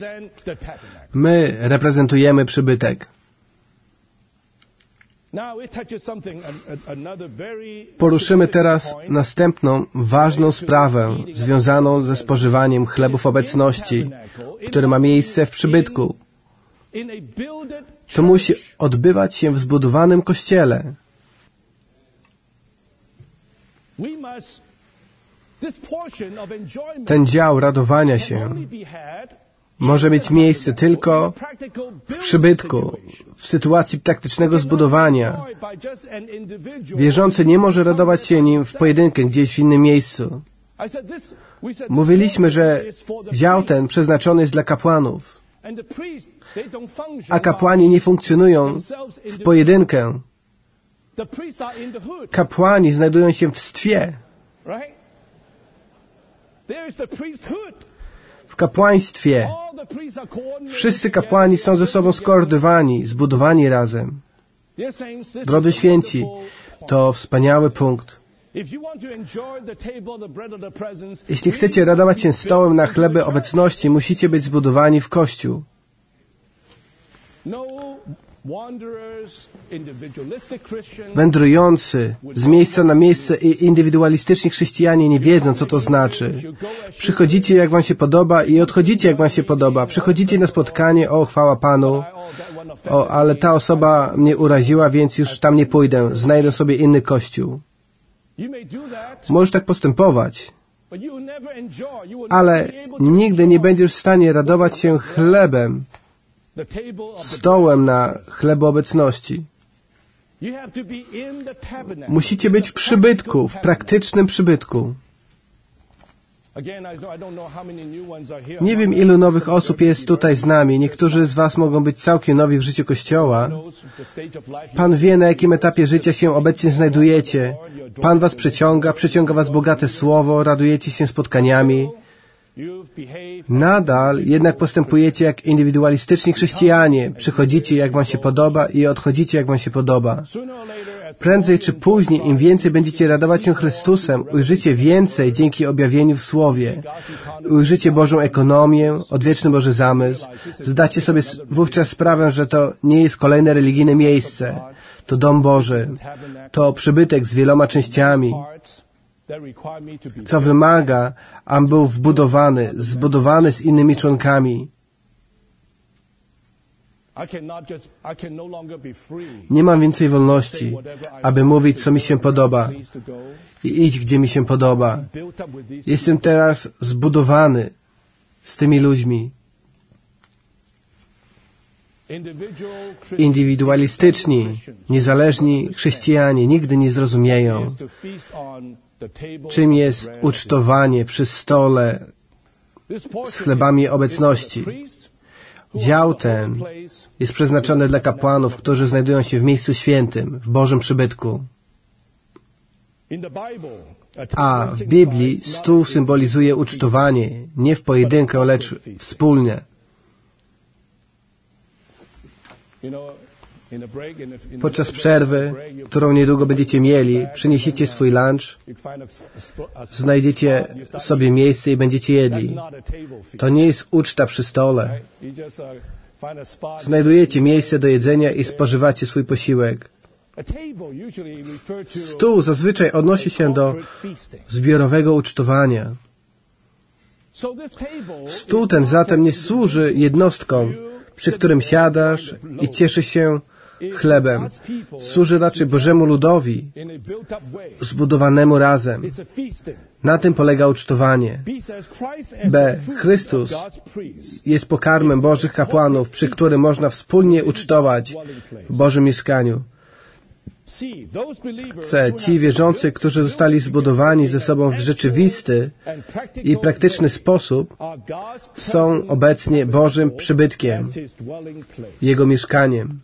my reprezentujemy przybytek. Poruszymy teraz następną ważną sprawę związaną ze spożywaniem chlebów obecności, które ma miejsce w przybytku. To musi odbywać się w zbudowanym Kościele. Ten dział radowania się może mieć miejsce tylko w przybytku, w sytuacji praktycznego zbudowania. Wierzący nie może radować się nim w pojedynkę gdzieś w innym miejscu. Mówiliśmy, że dział ten przeznaczony jest dla kapłanów, a kapłani nie funkcjonują w pojedynkę. Kapłani znajdują się w stwie. W kapłaństwie. Wszyscy kapłani są ze sobą skoordynowani, zbudowani razem. Drodzy święci, to wspaniały punkt. Jeśli chcecie radować się stołem na chleby obecności, musicie być zbudowani w Kościół. Wędrujący z miejsca na miejsce i indywidualistyczni chrześcijanie nie wiedzą, co to znaczy. Przychodzicie, jak wam się podoba i odchodzicie, jak wam się podoba. Przychodzicie na spotkanie, o, chwała Panu, o, ale ta osoba mnie uraziła, więc już tam nie pójdę. Znajdę sobie inny kościół. Możesz tak postępować, ale nigdy nie będziesz w stanie radować się chlebem, stołem na chleb obecności. Musicie być w przybytku, w praktycznym przybytku. Nie wiem, ilu nowych osób jest tutaj z nami. Niektórzy z was mogą być całkiem nowi w życiu Kościoła. Pan wie, na jakim etapie życia się obecnie znajdujecie. Pan was przyciąga, przyciąga was bogate słowo, radujecie się spotkaniami. Nadal jednak postępujecie jak indywidualistyczni chrześcijanie. Przychodzicie, jak wam się podoba i odchodzicie, jak wam się podoba. Prędzej czy później, im więcej będziecie radować się Chrystusem, ujrzycie więcej dzięki objawieniu w Słowie. Ujrzycie Bożą ekonomię, odwieczny Boży zamysł. Zdacie sobie wówczas sprawę, że to nie jest kolejne religijne miejsce. To dom Boży. To przybytek z wieloma częściami, co wymaga, aby był wbudowany, zbudowany z innymi członkami. Nie mam więcej wolności, aby mówić, co mi się podoba i iść, gdzie mi się podoba. Jestem teraz zbudowany z tymi ludźmi. Indywidualistyczni, niezależni chrześcijanie nigdy nie zrozumieją, czym jest ucztowanie przy stole z chlebami obecności. Dział ten jest przeznaczony dla kapłanów, którzy znajdują się w miejscu świętym, w Bożym przybytku. A w Biblii stół symbolizuje ucztowanie, nie w pojedynkę, lecz wspólnie. Podczas przerwy, którą niedługo będziecie mieli, przyniesiecie swój lunch, znajdziecie sobie miejsce i będziecie jedli. To nie jest uczta przy stole. Znajdujecie miejsce do jedzenia i spożywacie swój posiłek. Stół zazwyczaj odnosi się do zbiorowego ucztowania. Stół ten zatem nie służy jednostkom, przy którym siadasz i cieszysz się chlebem. Służy raczej Bożemu ludowi, zbudowanemu razem. Na tym polega ucztowanie. B. Chrystus jest pokarmem Bożych kapłanów, przy którym można wspólnie ucztować w Bożym mieszkaniu. C. Ci wierzący, którzy zostali zbudowani ze sobą w rzeczywisty i praktyczny sposób, są obecnie Bożym przybytkiem, Jego mieszkaniem.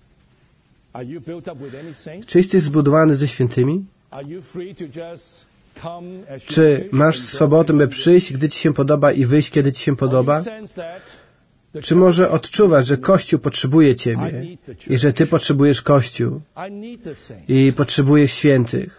Czy jesteś zbudowany ze świętymi? Czy masz swobodę, by przyjść, gdy Ci się podoba i wyjść, kiedy Ci się podoba? Czy może odczuwasz, że Kościół potrzebuje Ciebie i że Ty potrzebujesz Kościół i potrzebujesz świętych?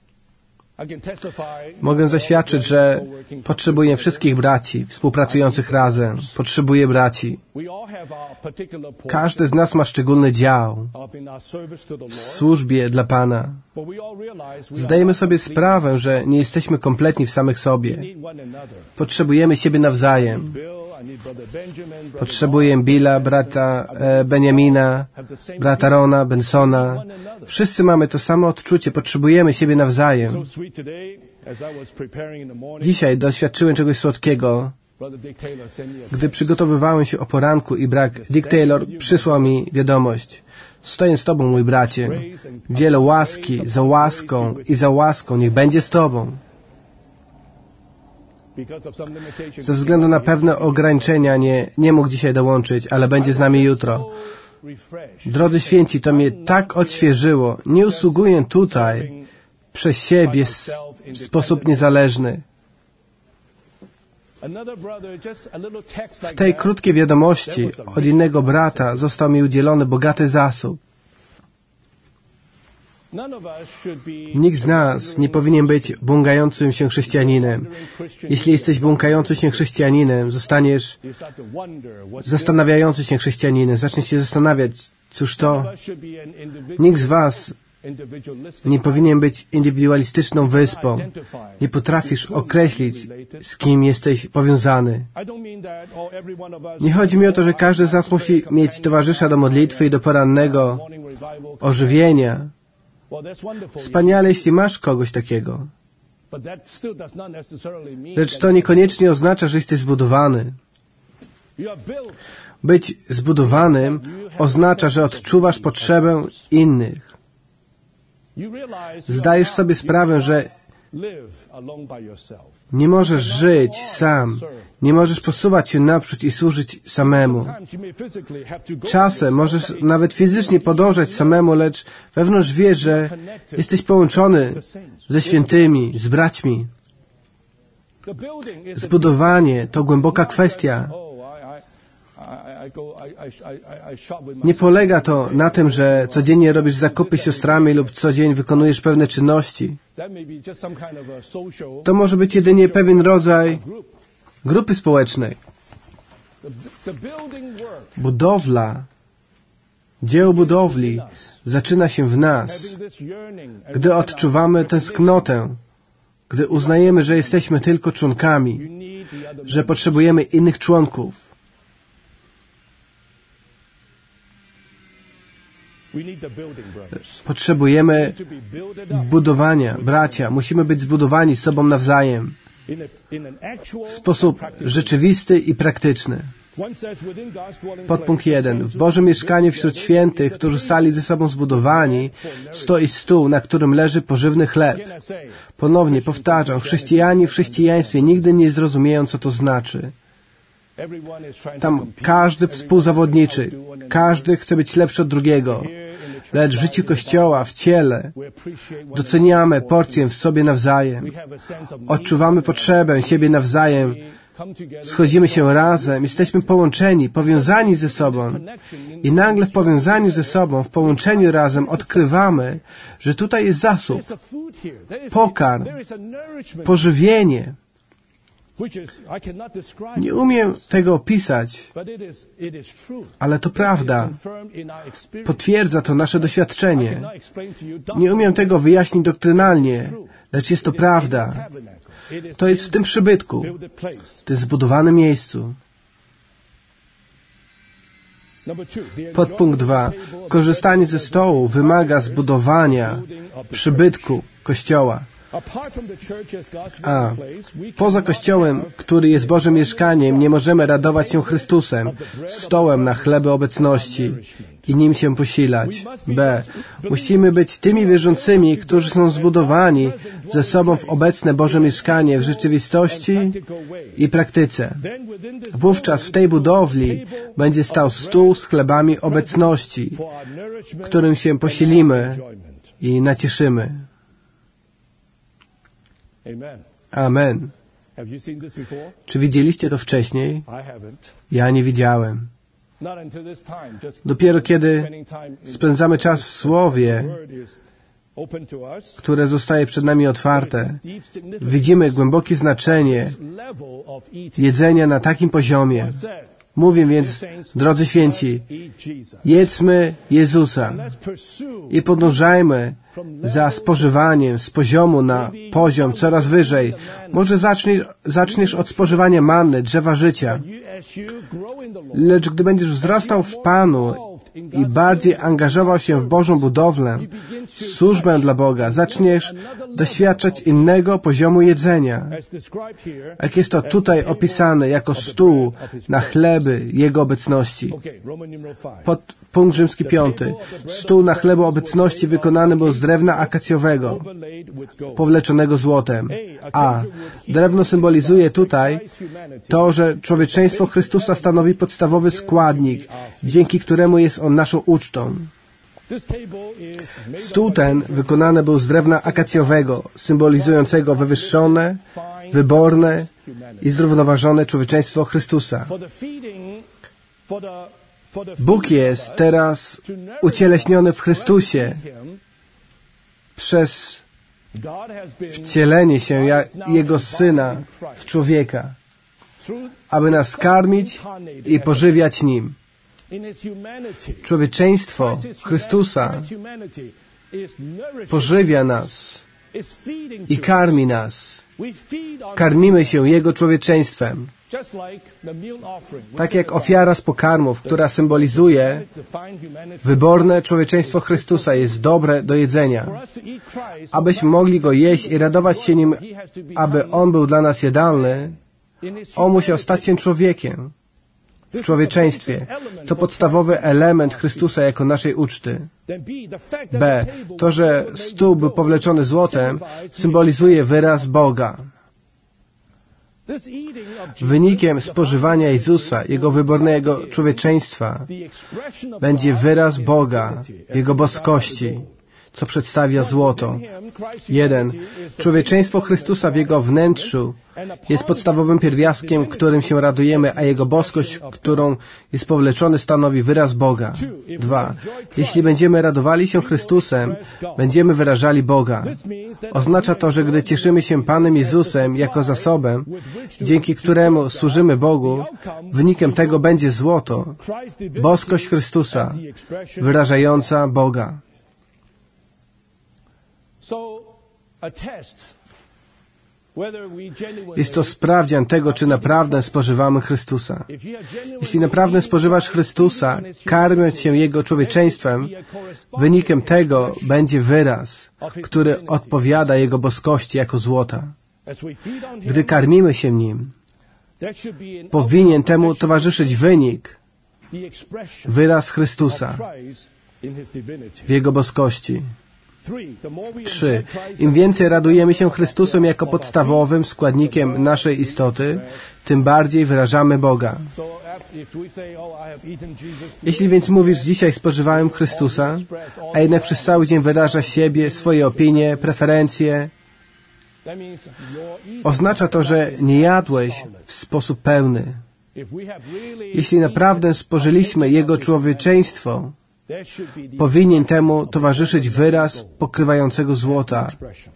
Mogę zaświadczyć, że potrzebuję wszystkich braci współpracujących razem. Potrzebuję braci. Każdy z nas ma szczególny dział w służbie dla Pana. Zdajemy sobie sprawę, że nie jesteśmy kompletni w samych sobie. Potrzebujemy siebie nawzajem. Potrzebuję Billa, brata e, Benjamina, brata Rona, Bensona. Wszyscy mamy to samo odczucie. Potrzebujemy siebie nawzajem. Dzisiaj doświadczyłem czegoś słodkiego, gdy przygotowywałem się o poranku i brat Dick Taylor przysłał mi wiadomość. Stoję z Tobą, mój bracie. Wiele łaski, za łaską i za łaską niech będzie z Tobą. Ze względu na pewne ograniczenia nie, nie mógł dzisiaj dołączyć, ale będzie z nami jutro. Drodzy święci, to mnie tak odświeżyło. Nie usługuję tutaj przez siebie w sposób niezależny. W tej krótkiej wiadomości od innego brata został mi udzielony bogaty zasób. Nikt z nas nie powinien być błąkającym się chrześcijaninem. Jeśli jesteś błąkającym się chrześcijaninem, zostaniesz zastanawiający się chrześcijaninem. Zaczniesz się zastanawiać, cóż to? Nikt z was nie powinien być indywidualistyczną wyspą. Nie potrafisz określić, z kim jesteś powiązany. Nie chodzi mi o to, że każdy z nas musi mieć towarzysza do modlitwy i do porannego ożywienia. Wspaniale, jeśli masz kogoś takiego. Lecz to niekoniecznie oznacza, że jesteś zbudowany. Być zbudowanym oznacza, że odczuwasz potrzebę innych. Zdajesz sobie sprawę, że nie możesz żyć sam. Nie możesz posuwać się naprzód i służyć samemu. Czasem możesz nawet fizycznie podążać samemu, lecz wewnątrz wiesz, że jesteś połączony ze świętymi, z braćmi. Zbudowanie to głęboka kwestia. Nie polega to na tym, że codziennie robisz zakupy z siostrami lub co dzień wykonujesz pewne czynności. To może być jedynie pewien rodzaj grupy społecznej. Budowla, dzieło budowli zaczyna się w nas, gdy odczuwamy tęsknotę, gdy uznajemy, że jesteśmy tylko członkami, że potrzebujemy innych członków. Potrzebujemy budowania, bracia. Musimy być zbudowani z sobą nawzajem w sposób rzeczywisty i praktyczny. Podpunkt jeden. W Bożym mieszkaniu wśród świętych, którzy stali ze sobą zbudowani, stoi stół, na którym leży pożywny chleb. Ponownie powtarzam, chrześcijanie w chrześcijaństwie nigdy nie zrozumieją, co to znaczy. Tam każdy współzawodniczy, każdy chce być lepszy od drugiego. Lecz w życiu Kościoła, w ciele, doceniamy porcję w sobie nawzajem. Odczuwamy potrzebę siebie nawzajem. Schodzimy się razem, jesteśmy połączeni, powiązani ze sobą. I nagle w powiązaniu ze sobą, w połączeniu razem odkrywamy, że tutaj jest zasób, pokarm, pożywienie. Nie umiem tego opisać, ale to prawda. Potwierdza to nasze doświadczenie. Nie umiem tego wyjaśnić doktrynalnie, lecz jest to prawda. To jest w tym przybytku, w tym zbudowanym miejscu. Podpunkt dwa. Korzystanie ze stołu wymaga zbudowania przybytku Kościoła. A poza Kościołem, który jest Bożym mieszkaniem, nie możemy radować się Chrystusem, stołem na chleby obecności i nim się posilać. B. Musimy być tymi wierzącymi, którzy są zbudowani ze sobą w obecne Boże mieszkanie w rzeczywistości i praktyce. Wówczas w tej budowli będzie stał stół z chlebami obecności, którym się posilimy i nacieszymy. Amen. Czy widzieliście to wcześniej? Ja nie widziałem. Dopiero kiedy spędzamy czas w Słowie, które zostaje przed nami otwarte, widzimy głębokie znaczenie jedzenia na takim poziomie. Mówię więc, drodzy święci, jedzmy Jezusa i podążajmy za spożywaniem z poziomu na poziom coraz wyżej. Może zaczniesz, zaczniesz od spożywania manny, drzewa życia. Lecz gdy będziesz wzrastał w Panu i bardziej angażował się w Bożą budowlę, służbę dla Boga, zaczniesz doświadczać innego poziomu jedzenia. Jak jest to tutaj opisane jako stół na chleby Jego obecności. Pod punkt rzymski piąty. Stół na chleby obecności wykonany był z drewna akacjowego, powleczonego złotem. A drewno symbolizuje tutaj to, że człowieczeństwo Chrystusa stanowi podstawowy składnik, dzięki któremu jest on naszą ucztą. Stół ten wykonany był z drewna akacjowego, symbolizującego wywyższone, wyborne i zrównoważone człowieczeństwo Chrystusa. Bóg jest teraz ucieleśniony w Chrystusie przez wcielenie się Jego Syna w człowieka, aby nas karmić i pożywiać Nim. Człowieczeństwo Chrystusa pożywia nas i karmi nas. Karmimy się Jego człowieczeństwem. Tak jak ofiara z pokarmów, która symbolizuje wyborne człowieczeństwo Chrystusa, jest dobre do jedzenia. Abyśmy mogli Go jeść i radować się Nim, aby On był dla nas jadalny, On musiał stać się człowiekiem w człowieczeństwie. To podstawowy element Chrystusa jako naszej uczty. B. To, że stół był powleczony złotem, symbolizuje wyraz Boga. Wynikiem spożywania Jezusa, Jego wybornego człowieczeństwa, będzie wyraz Boga, Jego boskości, co przedstawia złoto. Jeden. Człowieczeństwo Chrystusa w Jego wnętrzu jest podstawowym pierwiastkiem, którym się radujemy, a Jego boskość, którą jest powleczony, stanowi wyraz Boga. Dwa. Jeśli będziemy radowali się Chrystusem, będziemy wyrażali Boga. Oznacza to, że gdy cieszymy się Panem Jezusem jako zasobem, dzięki któremu służymy Bogu, wynikiem tego będzie złoto, boskość Chrystusa, wyrażająca Boga. Jest to sprawdzian tego, czy naprawdę spożywamy Chrystusa. Jeśli naprawdę spożywasz Chrystusa, karmiąc się Jego człowieczeństwem, wynikiem tego będzie wyraz, który odpowiada Jego boskości jako złota. Gdy karmimy się Nim, powinien temu towarzyszyć wynik, wyraz Chrystusa w Jego boskości. Trzy. Im więcej radujemy się Chrystusem jako podstawowym składnikiem naszej istoty, tym bardziej wyrażamy Boga. Jeśli więc mówisz, dzisiaj spożywałem Chrystusa, a jednak przez cały dzień wyrażasz siebie, swoje opinie, preferencje, oznacza to, że nie jadłeś w sposób pełny. Jeśli naprawdę spożyliśmy Jego człowieczeństwo, powinien temu towarzyszyć wyraz pokrywającego złota.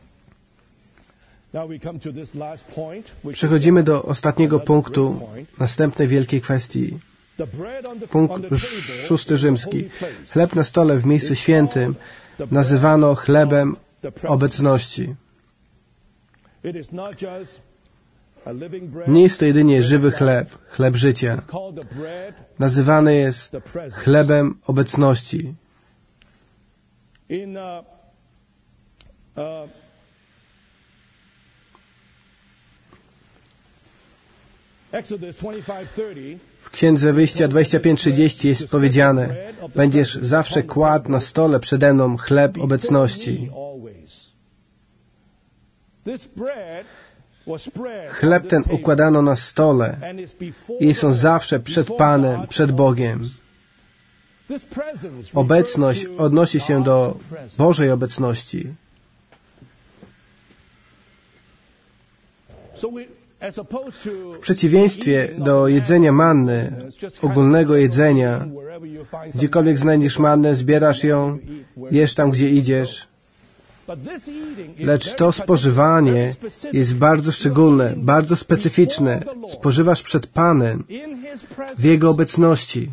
Przechodzimy do ostatniego punktu, następnej wielkiej kwestii. Punkt szósty rzymski. Chleb na stole w miejscu świętym nazywano chlebem obecności. Nie jest to jedynie żywy chleb, chleb życia. Nazywany jest chlebem obecności. W Księdze Wyjścia dwadzieścia pięć trzydzieści jest powiedziane: będziesz zawsze kładł na stole przede mną chleb obecności. Chleb ten układano na stole i jest on zawsze przed Panem, przed Bogiem. Obecność odnosi się do Bożej obecności. W przeciwieństwie do jedzenia manny, ogólnego jedzenia, gdziekolwiek znajdziesz mannę, zbierasz ją, jesz tam, gdzie idziesz. Lecz to spożywanie jest bardzo szczególne, bardzo specyficzne. Spożywasz przed Panem w Jego obecności.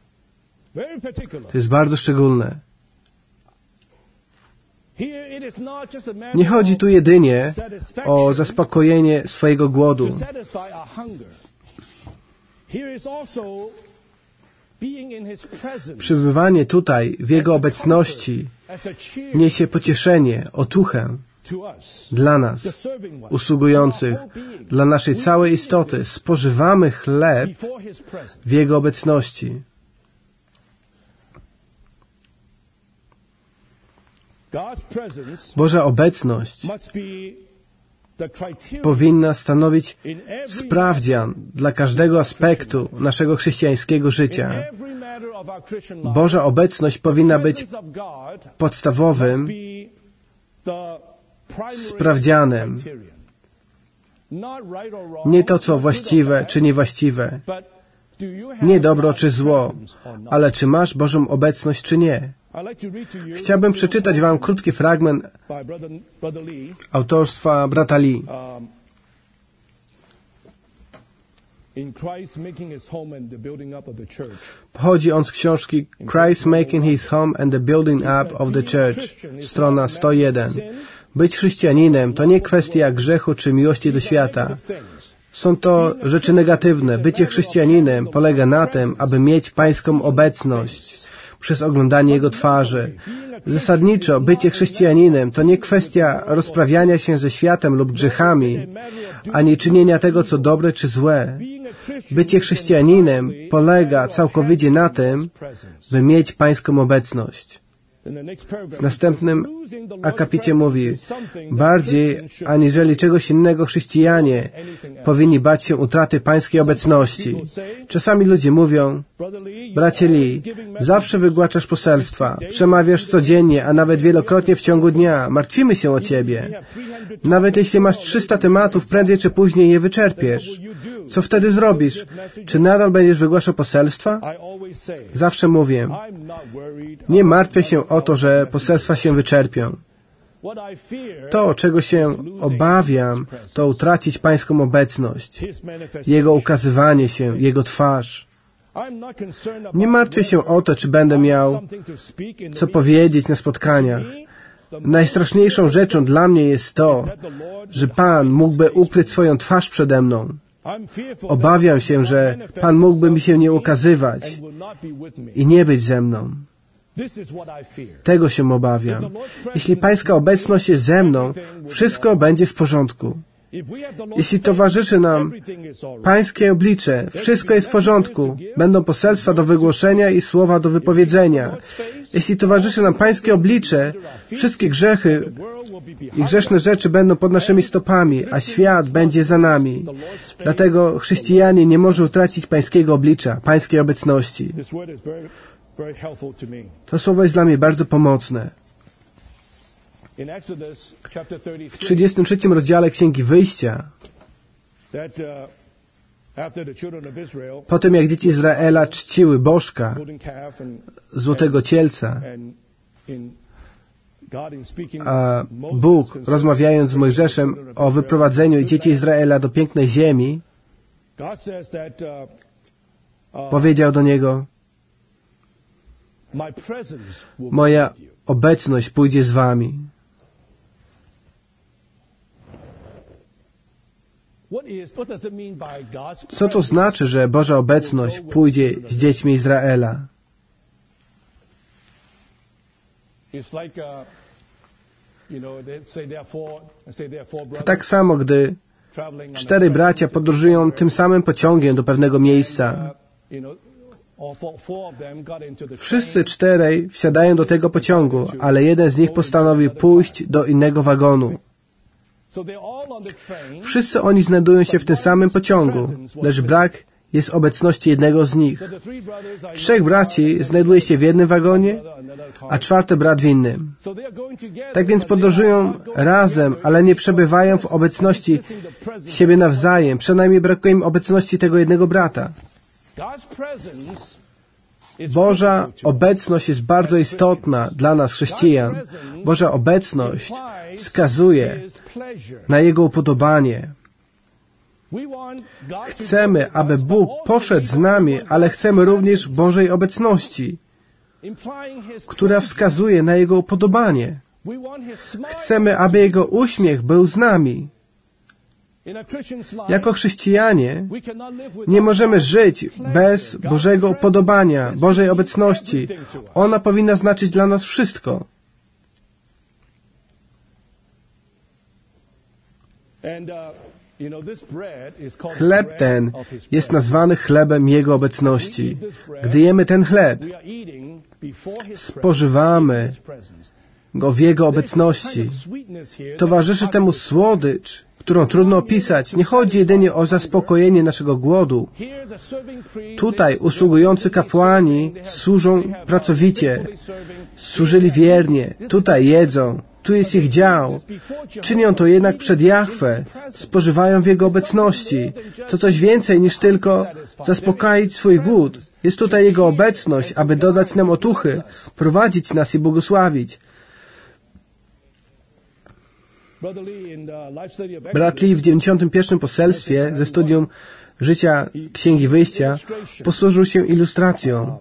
To jest bardzo szczególne. Nie chodzi tu jedynie o zaspokojenie swojego głodu. Przebywanie tutaj w Jego obecności niesie pocieszenie, otuchę dla nas, usługujących, dla naszej całej istoty. Spożywamy chleb w Jego obecności. Boża obecność powinna stanowić sprawdzian dla każdego aspektu naszego chrześcijańskiego życia. Boża obecność powinna być podstawowym sprawdzianem. Nie to, co właściwe czy niewłaściwe, nie dobro czy zło, ale czy masz Bożą obecność czy nie. Chciałbym przeczytać Wam krótki fragment autorstwa brata Lee. Pochodzi on z książki Christ Making His Home and the Building Up of the Church, strona sto jeden. Być chrześcijaninem to nie kwestia grzechu czy miłości do świata. Są to rzeczy negatywne. Bycie chrześcijaninem polega na tym, aby mieć Pańską obecność przez oglądanie Jego twarzy. Zasadniczo, bycie chrześcijaninem to nie kwestia rozprawiania się ze światem lub grzechami, ani czynienia tego, co dobre czy złe. Bycie chrześcijaninem polega całkowicie na tym, by mieć Pańską obecność. W następnym akapicie mówi, bardziej aniżeli czegoś innego chrześcijanie powinni bać się utraty Pańskiej obecności. Czasami ludzie mówią, bracie Lee, zawsze wygłaszasz poselstwa, przemawiasz codziennie, a nawet wielokrotnie w ciągu dnia, martwimy się o Ciebie. Nawet jeśli masz trzysta tematów, prędzej czy później je wyczerpiesz. Co wtedy zrobisz? Czy nadal będziesz wygłaszał poselstwa? Zawsze mówię, nie martwię się o to, że poselstwa się wyczerpią. To, czego się obawiam, to utracić Pańską obecność, Jego ukazywanie się, Jego twarz. Nie martwię się o to, czy będę miał co powiedzieć na spotkaniach. Najstraszniejszą rzeczą dla mnie jest to, że Pan mógłby ukryć swoją twarz przede mną. Obawiam się, że Pan mógłby mi się nie ukazywać i nie być ze mną. Tego się obawiam. Jeśli Pańska obecność jest ze mną, wszystko będzie w porządku. Jeśli towarzyszy nam Pańskie oblicze, wszystko jest w porządku. Będą poselstwa do wygłoszenia i słowa do wypowiedzenia. Jeśli towarzyszy nam Pańskie oblicze, wszystkie grzechy i grzeszne rzeczy będą pod naszymi stopami, a świat będzie za nami. Dlatego chrześcijanin nie może utracić Pańskiego oblicza, Pańskiej obecności. To słowo jest dla mnie bardzo pomocne. W trzydziestym trzecim rozdziale Księgi Wyjścia, po tym jak dzieci Izraela czciły bożka, złotego cielca, a Bóg, rozmawiając z Mojżeszem o wyprowadzeniu dzieci Izraela do pięknej ziemi, powiedział do niego, moja obecność pójdzie z wami. Co to znaczy, że Boża obecność pójdzie z dziećmi Izraela? To tak samo, gdy cztery bracia podróżują tym samym pociągiem do pewnego miejsca. Wszyscy czterej wsiadają do tego pociągu, ale jeden z nich postanowił pójść do innego wagonu. Wszyscy oni znajdują się w tym samym pociągu, lecz brak jest obecności jednego z nich. Trzech braci znajduje się w jednym wagonie, a czwarty brat w innym. Tak więc podróżują razem, ale nie przebywają w obecności siebie nawzajem. Przynajmniej brakuje im obecności tego jednego brata. Boża obecność jest bardzo istotna dla nas, chrześcijan. Boża obecność wskazuje na Jego upodobanie. Chcemy, aby Bóg poszedł z nami, ale chcemy również Bożej obecności, która wskazuje na Jego upodobanie. Chcemy, aby Jego uśmiech był z nami. Jako chrześcijanie nie możemy żyć bez Bożego upodobania, Bożej obecności. Ona powinna znaczyć dla nas wszystko. Chleb ten jest nazwany chlebem Jego obecności. Gdy jemy ten chleb, spożywamy go w Jego obecności. Towarzyszy temu słodycz, którą trudno opisać. Nie chodzi jedynie o zaspokojenie naszego głodu. Tutaj usługujący kapłani służą pracowicie, służyli wiernie, tutaj jedzą, tu jest ich dział. Czynią to jednak przed Jahwe, spożywają w Jego obecności. To coś więcej niż tylko zaspokoić swój głód. Jest tutaj Jego obecność, aby dodać nam otuchy, prowadzić nas i błogosławić. Brat Lee w dziewięćdziesiątym pierwszym poselstwie ze studium życia Księgi Wyjścia posłużył się ilustracją,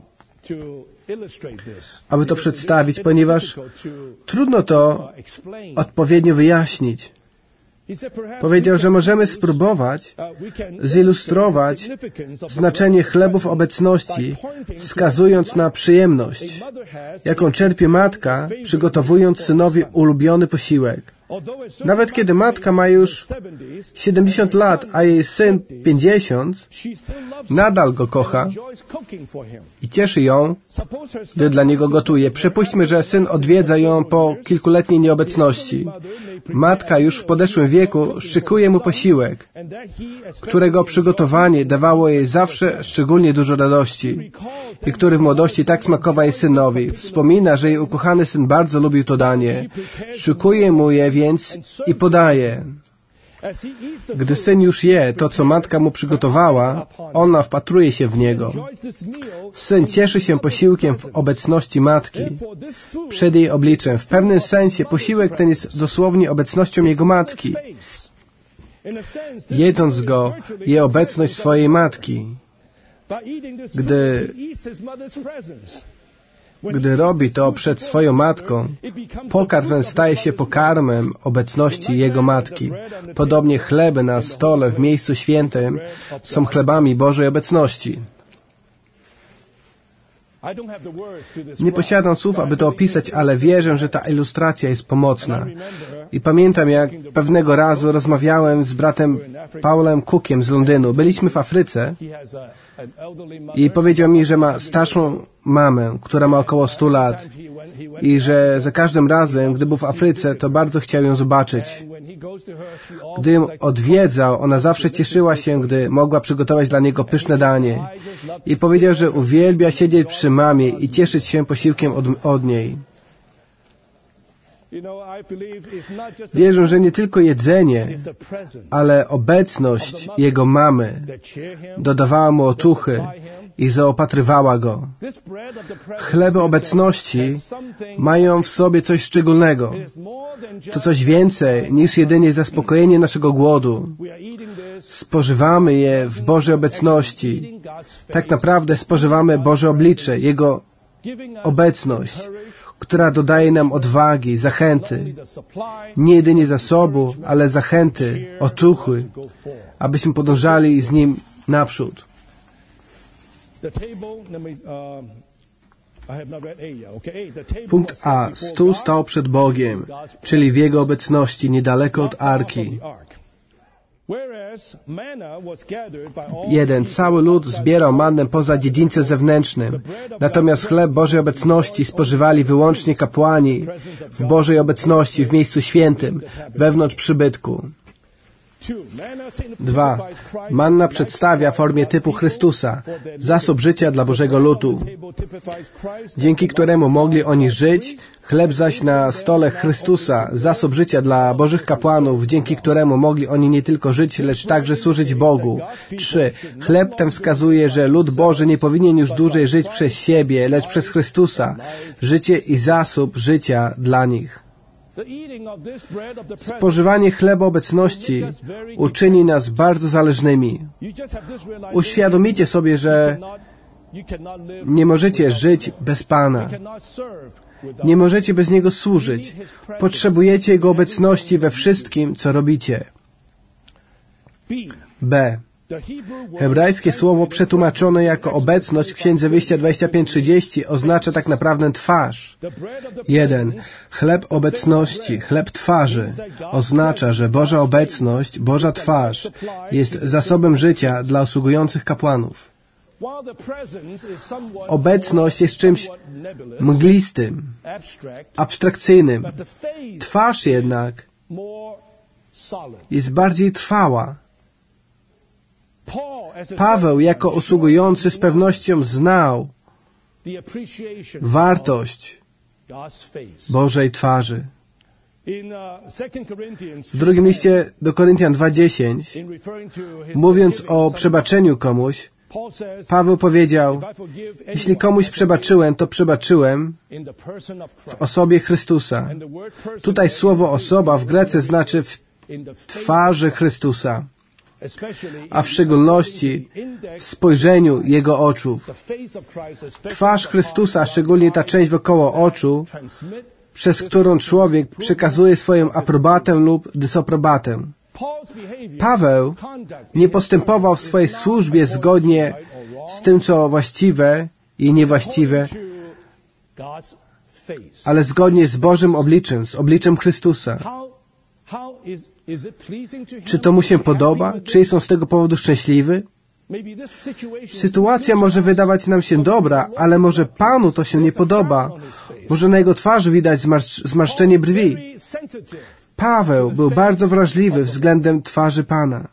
aby to przedstawić, ponieważ trudno to odpowiednio wyjaśnić. Powiedział, że możemy spróbować zilustrować znaczenie chlebów obecności, wskazując na przyjemność, jaką czerpie matka, przygotowując synowi ulubiony posiłek. Nawet kiedy matka ma już siedemdziesiąt lat, a jej syn pięćdziesiąt, nadal go kocha i cieszy ją, gdy dla niego gotuje. Przypuśćmy, że syn odwiedza ją po kilkuletniej nieobecności. Matka już w podeszłym wieku szykuje mu posiłek, którego przygotowanie dawało jej zawsze szczególnie dużo radości i który w młodości tak smakował jej synowi. Wspomina, że jej ukochany syn bardzo lubił to danie. Szykuje mu je więc i podaje. Gdy syn już je to, co matka mu przygotowała, ona wpatruje się w niego. Syn cieszy się posiłkiem w obecności matki, przed jej obliczem. W pewnym sensie posiłek ten jest dosłownie obecnością jego matki. Jedząc go, je obecność swojej matki. Gdy Gdy robi to przed swoją matką, pokarm ten staje się pokarmem obecności jego matki. Podobnie chleby na stole w miejscu świętym są chlebami Bożej obecności. Nie posiadam słów, aby to opisać, ale wierzę, że ta ilustracja jest pomocna. I pamiętam, jak pewnego razu rozmawiałem z bratem Paulem Cookiem z Londynu. Byliśmy w Afryce i powiedział mi, że ma starszą mamę, która ma około stu lat i że za każdym razem, gdy był w Afryce, to bardzo chciał ją zobaczyć. Gdy ją odwiedzał, ona zawsze cieszyła się, gdy mogła przygotować dla niego pyszne danie. I powiedział, że uwielbia siedzieć przy mamie i cieszyć się posiłkiem od, od niej. Wierzę, że nie tylko jedzenie, ale obecność jego mamy dodawała mu otuchy i zaopatrywała go. Chleby obecności mają w sobie coś szczególnego. To coś więcej niż jedynie zaspokojenie naszego głodu. Spożywamy je w Bożej obecności. Tak naprawdę spożywamy Boże oblicze, Jego obecność, która dodaje nam odwagi, zachęty, nie jedynie zasobu, ale zachęty, otuchy, abyśmy podążali z Nim naprzód. Punkt A. Stół stał przed Bogiem, czyli w Jego obecności, niedaleko od Arki. Jeden. Cały lud zbierał mannę poza dziedzińcem zewnętrznym, natomiast chleb Bożej obecności spożywali wyłącznie kapłani w Bożej obecności, w miejscu świętym, wewnątrz przybytku. Dwa. Manna przedstawia w formie typu Chrystusa, zasób życia dla Bożego ludu, dzięki któremu mogli oni żyć. Chleb zaś na stole Chrystusa, zasób życia dla Bożych kapłanów, dzięki któremu mogli oni nie tylko żyć, lecz także służyć Bogu. Trzy. Chleb ten wskazuje, że lud Boży nie powinien już dłużej żyć przez siebie, lecz przez Chrystusa. Życie i zasób życia dla nich. Spożywanie chleba obecności uczyni nas bardzo zależnymi. Uświadomicie sobie, że nie możecie żyć bez Pana. Nie możecie bez Niego służyć. Potrzebujecie Jego obecności we wszystkim, co robicie. B. Hebrajskie słowo przetłumaczone jako obecność w Księdze Wyjścia dwadzieścia pięć trzydzieści oznacza tak naprawdę twarz. Jeden. Chleb obecności, chleb twarzy oznacza, że Boża obecność, Boża twarz jest zasobem życia dla usługujących kapłanów. Obecność jest czymś mglistym, abstrakcyjnym. Twarz jednak jest bardziej trwała. Paweł jako usługujący z pewnością znał wartość Bożej twarzy. W drugim liście do Koryntian dwa dziesięć, mówiąc o przebaczeniu komuś, Paweł powiedział, jeśli komuś przebaczyłem, to przebaczyłem w osobie Chrystusa. Tutaj słowo osoba w Grece znaczy w twarzy Chrystusa, a w szczególności w spojrzeniu Jego oczu. Twarz Chrystusa, szczególnie ta część wokoło oczu, przez którą człowiek przekazuje swoją aprobatę lub dysaprobatę. Paweł nie postępował w swojej służbie zgodnie z tym, co właściwe i niewłaściwe, ale zgodnie z Bożym obliczem, z obliczem Chrystusa. Czy to mu się podoba? Czy jest on z tego powodu szczęśliwy? Sytuacja może wydawać nam się dobra, ale może Panu to się nie podoba. Może na jego twarzy widać zmarsz- zmarszczenie brwi. Paweł był bardzo wrażliwy względem twarzy Pana.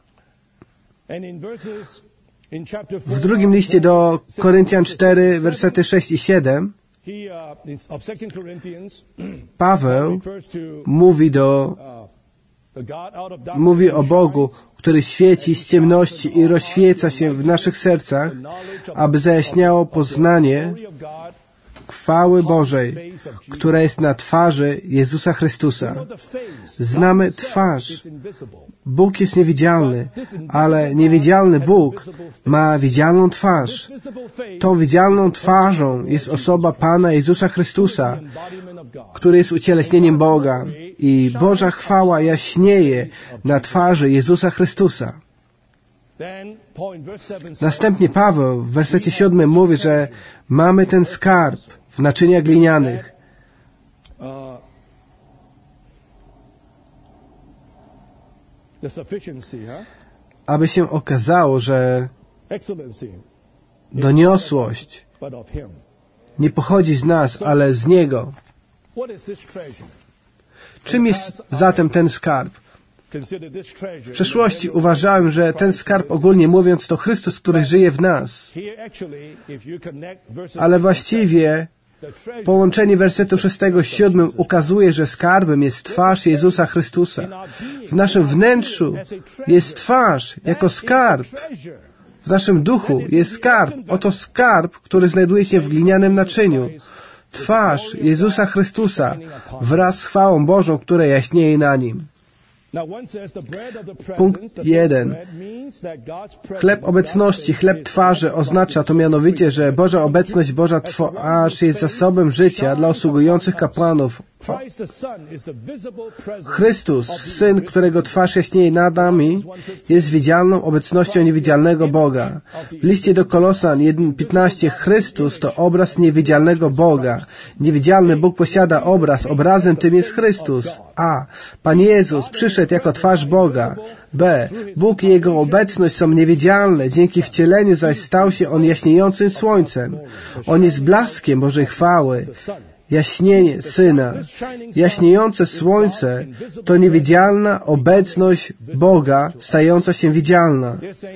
W drugim liście do Koryntian cztery, wersety sześć i siedem, Paweł mówi do Mówi o Bogu, który świeci z ciemności i rozświeca się w naszych sercach, aby zajaśniało poznanie chwały Bożej, która jest na twarzy Jezusa Chrystusa. Znamy twarz. Bóg jest niewidzialny, ale niewidzialny Bóg ma widzialną twarz. Tą widzialną twarzą jest osoba Pana Jezusa Chrystusa, który jest ucieleśnieniem Boga i Boża chwała jaśnieje na twarzy Jezusa Chrystusa. Następnie Paweł w wersecie siódmym mówi, że mamy ten skarb w naczyniach glinianych. Aby się okazało, że doniosłość nie pochodzi z nas, ale z Niego. Czym jest zatem ten skarb? W przeszłości uważałem, że ten skarb, ogólnie mówiąc, to Chrystus, który żyje w nas. Ale właściwie połączenie wersetu szóstego z siódmym ukazuje, że skarbem jest twarz Jezusa Chrystusa. W naszym wnętrzu jest twarz jako skarb. W naszym duchu jest skarb. Oto skarb, który znajduje się w glinianym naczyniu. Twarz Jezusa Chrystusa wraz z chwałą Bożą, która jaśnieje na Nim. Punkt jeden. Chleb obecności, chleb twarzy oznacza to mianowicie, że Boża obecność, Boża twarz jest zasobem życia dla usługujących kapłanów. Chrystus, Syn, którego twarz jaśnieje nad nami, jest widzialną obecnością niewidzialnego Boga. W liście do Kolosan jeden piętnaście Chrystus to obraz niewidzialnego Boga. Niewidzialny Bóg posiada obraz, obrazem tym jest Chrystus. A. Pan Jezus przyszedł jako twarz Boga. B. Bóg i Jego obecność są niewidzialne, dzięki wcieleniu zaś stał się On jaśniejącym słońcem. On jest blaskiem Bożej chwały. jaśnienie Syna. Jaśniejące słońce to niewidzialna obecność Boga, stająca się widzialna.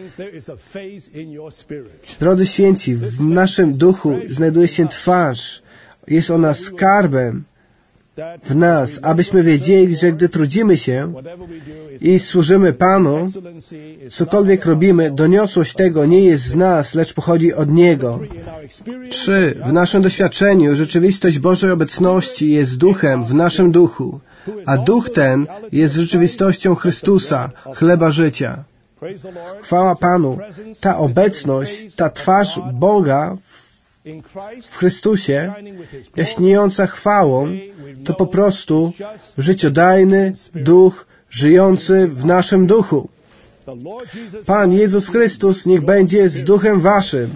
Drodzy święci, w naszym duchu znajduje się twarz. Jest ona skarbem w nas, abyśmy wiedzieli, że gdy trudzimy się i służymy Panu, cokolwiek robimy, doniosłość tego nie jest z nas, lecz pochodzi od Niego. Trzy. W naszym doświadczeniu rzeczywistość Bożej obecności jest duchem w naszym duchu, a duch ten jest rzeczywistością Chrystusa, chleba życia. Chwała Panu. Ta obecność, ta twarz Boga w Chrystusie, jaśniejąca chwałą, to po prostu życiodajny duch żyjący w naszym duchu. Pan Jezus Chrystus niech będzie z duchem waszym.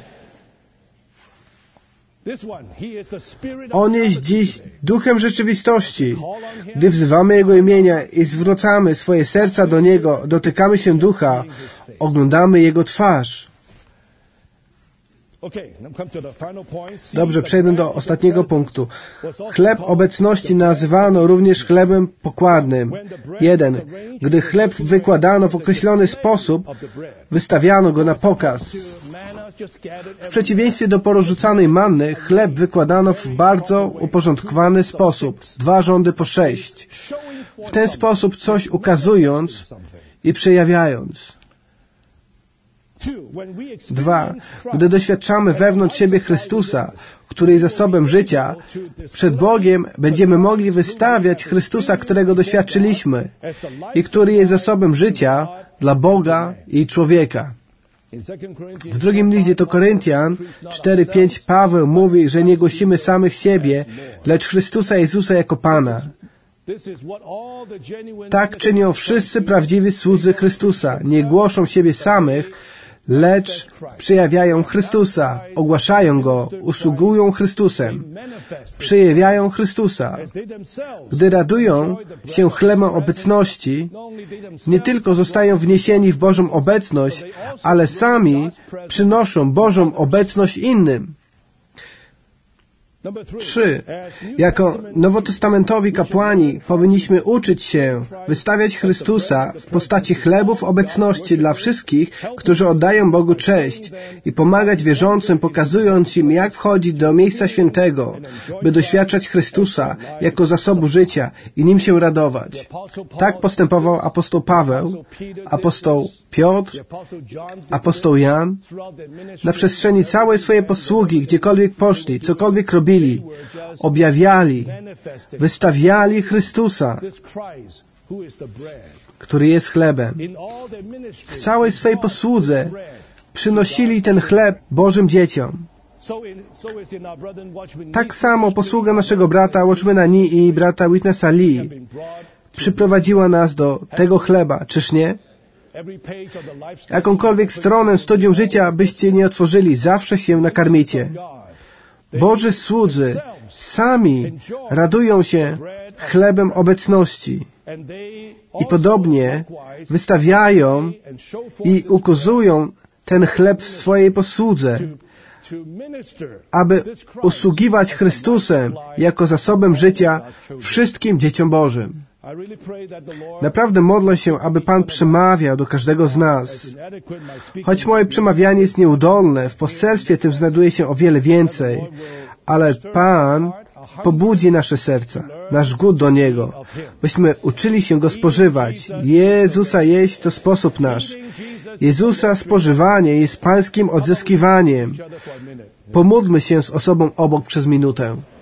On jest dziś duchem rzeczywistości. Gdy wzywamy Jego imienia i zwracamy swoje serca do Niego, dotykamy się ducha, oglądamy Jego twarz. Dobrze, przejdę do ostatniego punktu. Chleb obecności nazywano również chlebem pokładnym. Jeden. Gdy chleb wykładano w określony sposób, wystawiano go na pokaz. W przeciwieństwie do porozrzucanej manny, chleb wykładano w bardzo uporządkowany sposób. Dwa rządy po sześć. W ten sposób coś ukazując i przejawiając. Dwa. Gdy doświadczamy wewnątrz siebie Chrystusa, który jest zasobem życia, przed Bogiem będziemy mogli wystawiać Chrystusa, którego doświadczyliśmy i który jest zasobem życia dla Boga i człowieka. W drugim liście do Koryntian cztery pięć Paweł mówi, że nie głosimy samych siebie, lecz Chrystusa Jezusa jako Pana. Tak czynią wszyscy prawdziwi słudzy Chrystusa. Nie głoszą siebie samych, lecz przejawiają Chrystusa, ogłaszają Go, usługują Chrystusem, przejawiają Chrystusa. Gdy radują się chlebem obecności, nie tylko zostają wniesieni w Bożą obecność, ale sami przynoszą Bożą obecność innym. Trzy. Jako nowotestamentowi kapłani powinniśmy uczyć się wystawiać Chrystusa w postaci chlebów obecności dla wszystkich, którzy oddają Bogu cześć i pomagać wierzącym, pokazując im, jak wchodzić do miejsca świętego, by doświadczać Chrystusa jako zasobu życia i nim się radować. Tak postępował apostoł Paweł, apostoł Piotr, apostoł Jan. Na przestrzeni całej swojej posługi, gdziekolwiek poszli, cokolwiek robili, objawiali, wystawiali Chrystusa, który jest chlebem. W całej swej posłudze przynosili ten chleb Bożym dzieciom. Tak samo posługa naszego brata Watchmana Nee i brata Witnessa Lee przyprowadziła nas do tego chleba, czyż nie? Jakąkolwiek stronę studium życia byście nie otworzyli, zawsze się nakarmicie. Boży słudzy sami radują się chlebem obecności i podobnie wystawiają i ukazują ten chleb w swojej posłudze, aby usługiwać Chrystusem jako zasobem życia wszystkim dzieciom Bożym. Naprawdę modlę się, aby Pan przemawiał do każdego z nas. Choć moje przemawianie jest nieudolne, w poselstwie tym znajduje się o wiele więcej, ale Pan pobudzi nasze serca, nasz głód do Niego, byśmy uczyli się Go spożywać. Jezusa jeść to sposób nasz. Jezusa spożywanie jest Pańskim odzyskiwaniem. Pomódlmy się z osobą obok przez minutę.